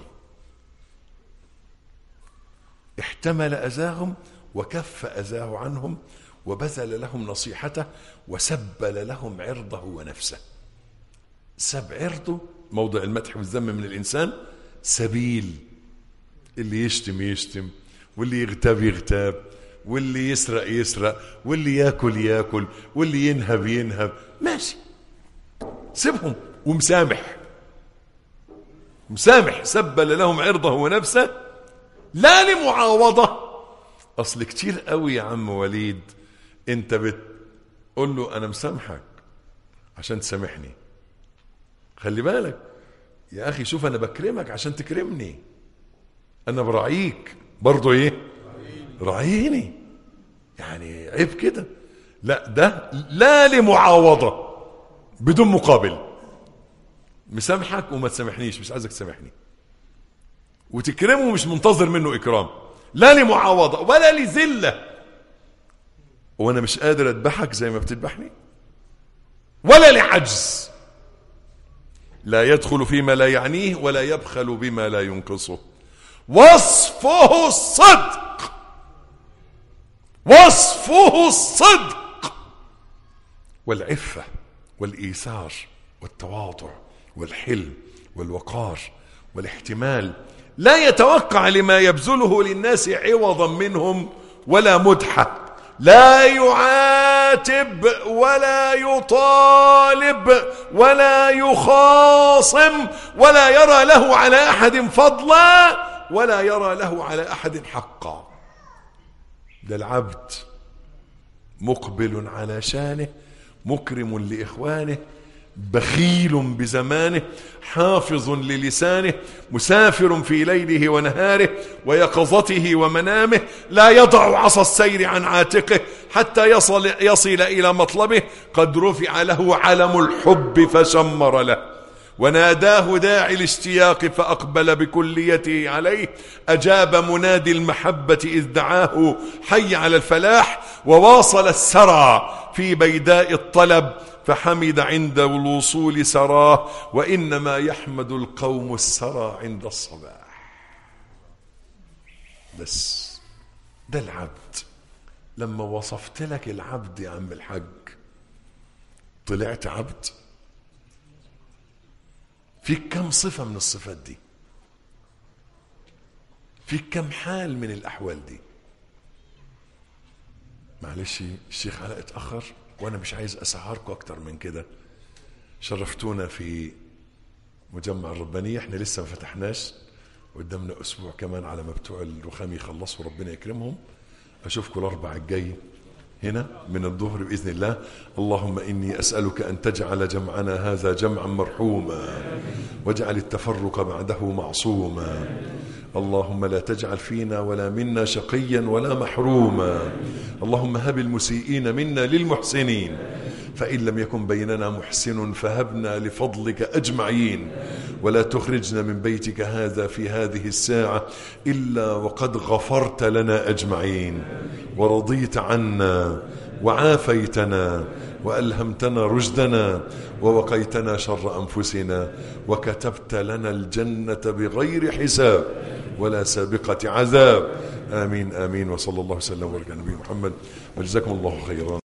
احتمل اذاهم وكف اذاه عنهم، وبذل لهم نصيحته، وسبل لهم عرضه ونفسه. سب عرضه موضع المدح والذم من الانسان، سبيل. اللي يشتم يشتم، واللي يغتاب يغتاب، واللي يسرق يسرق، واللي ياكل ياكل، واللي ينهب ينهب، ماشي، سيبهم ومسامح. مسامح. سبل لهم عرضه ونفسه لا لمعاوضة. اصل كتير قوي يا عم وليد انت بتقول له انا مسامحك عشان تسامحني. خلي بالك يا اخي، شوف انا بكرمك عشان تكرمني، انا براعيك برضو. ايه؟ راعيني. يعني عيب كده. لا، ده لا لمعاوضة، بدون مقابل. مسامحك وما تسامحنيش، مش عايزك تسامحني، وتكرمه مش منتظر منه اكرام، لا لمعاوضة ولا لذلة. وانا مش قادر اذبحك زي ما بتذبحني، ولا لعجز. لا يدخل فيما لا يعنيه، ولا يبخل بما لا ينقصه. وصفه الصدق، وصفه الصدق والعفة والإيثار والتواضع والحلم والوقار والاحتمال. لا يتوقع لما يبذله للناس عوضا منهم ولا مدحة. لا يعاتب ولا يطالب ولا يخاصم، ولا يرى له على أحد فضلا، ولا يرى له على أحد حقا. ده العبد مقبل على شانه، مكرم لإخوانه، بخيل بزمانه، حافظ للسانه، مسافر في ليله ونهاره ويقظته ومنامه. لا يضع عصا السير عن عاتقه حتى يصل, يصل إلى مطلبه. قد رفع له علم الحب فشمر له، وناداه داعي الاشتياق فأقبل بكليته عليه. أجاب منادي المحبة إذ دعاه حي على الفلاح، وواصل السرى في بيداء الطلب، فحمد عند الوصول سراه. وإنما يحمد القوم السرى عند الصباح. بس ده العبد. لما وصفت لك العبد يا عم الحاج طلعت عبد. فيك كم صفة من الصفات دي؟ فيك كم حال من الأحوال دي؟ معلش الشيخ علاء اتأخر وأنا مش عايز أسعاركم أكتر من كده. شرفتونا في مجمع الربانية، احنا لسه ما فتحناش، قدامنا أسبوع كمان على ما بتوع الرخام يخلصوا، ربنا يكرمهم. أشوفكم الأربع الجاي هنا من الظهر بإذن الله. اللهم إني أسألك أن تجعل جمعنا هذا جمعا مرحوما، واجعل التفرق بعده معصوما. اللهم لا تجعل فينا ولا منا شقيا ولا محروما. اللهم هب المسيئين منا للمحسنين، فإن لم يكن بيننا محسن فهبنا لفضلك أجمعين. ولا تخرجنا من بيتك هذا في هذه الساعة إلا وقد غفرت لنا أجمعين، ورضيت عنا، وعافيتنا، وألهمتنا رشدنا، ووقيتنا شر أنفسنا، وكتبت لنا الجنة بغير حساب ولا سابقة عذاب. آمين آمين. وصلى الله وسلم وبارك على نبينا محمد، وجزاكم الله خيرا.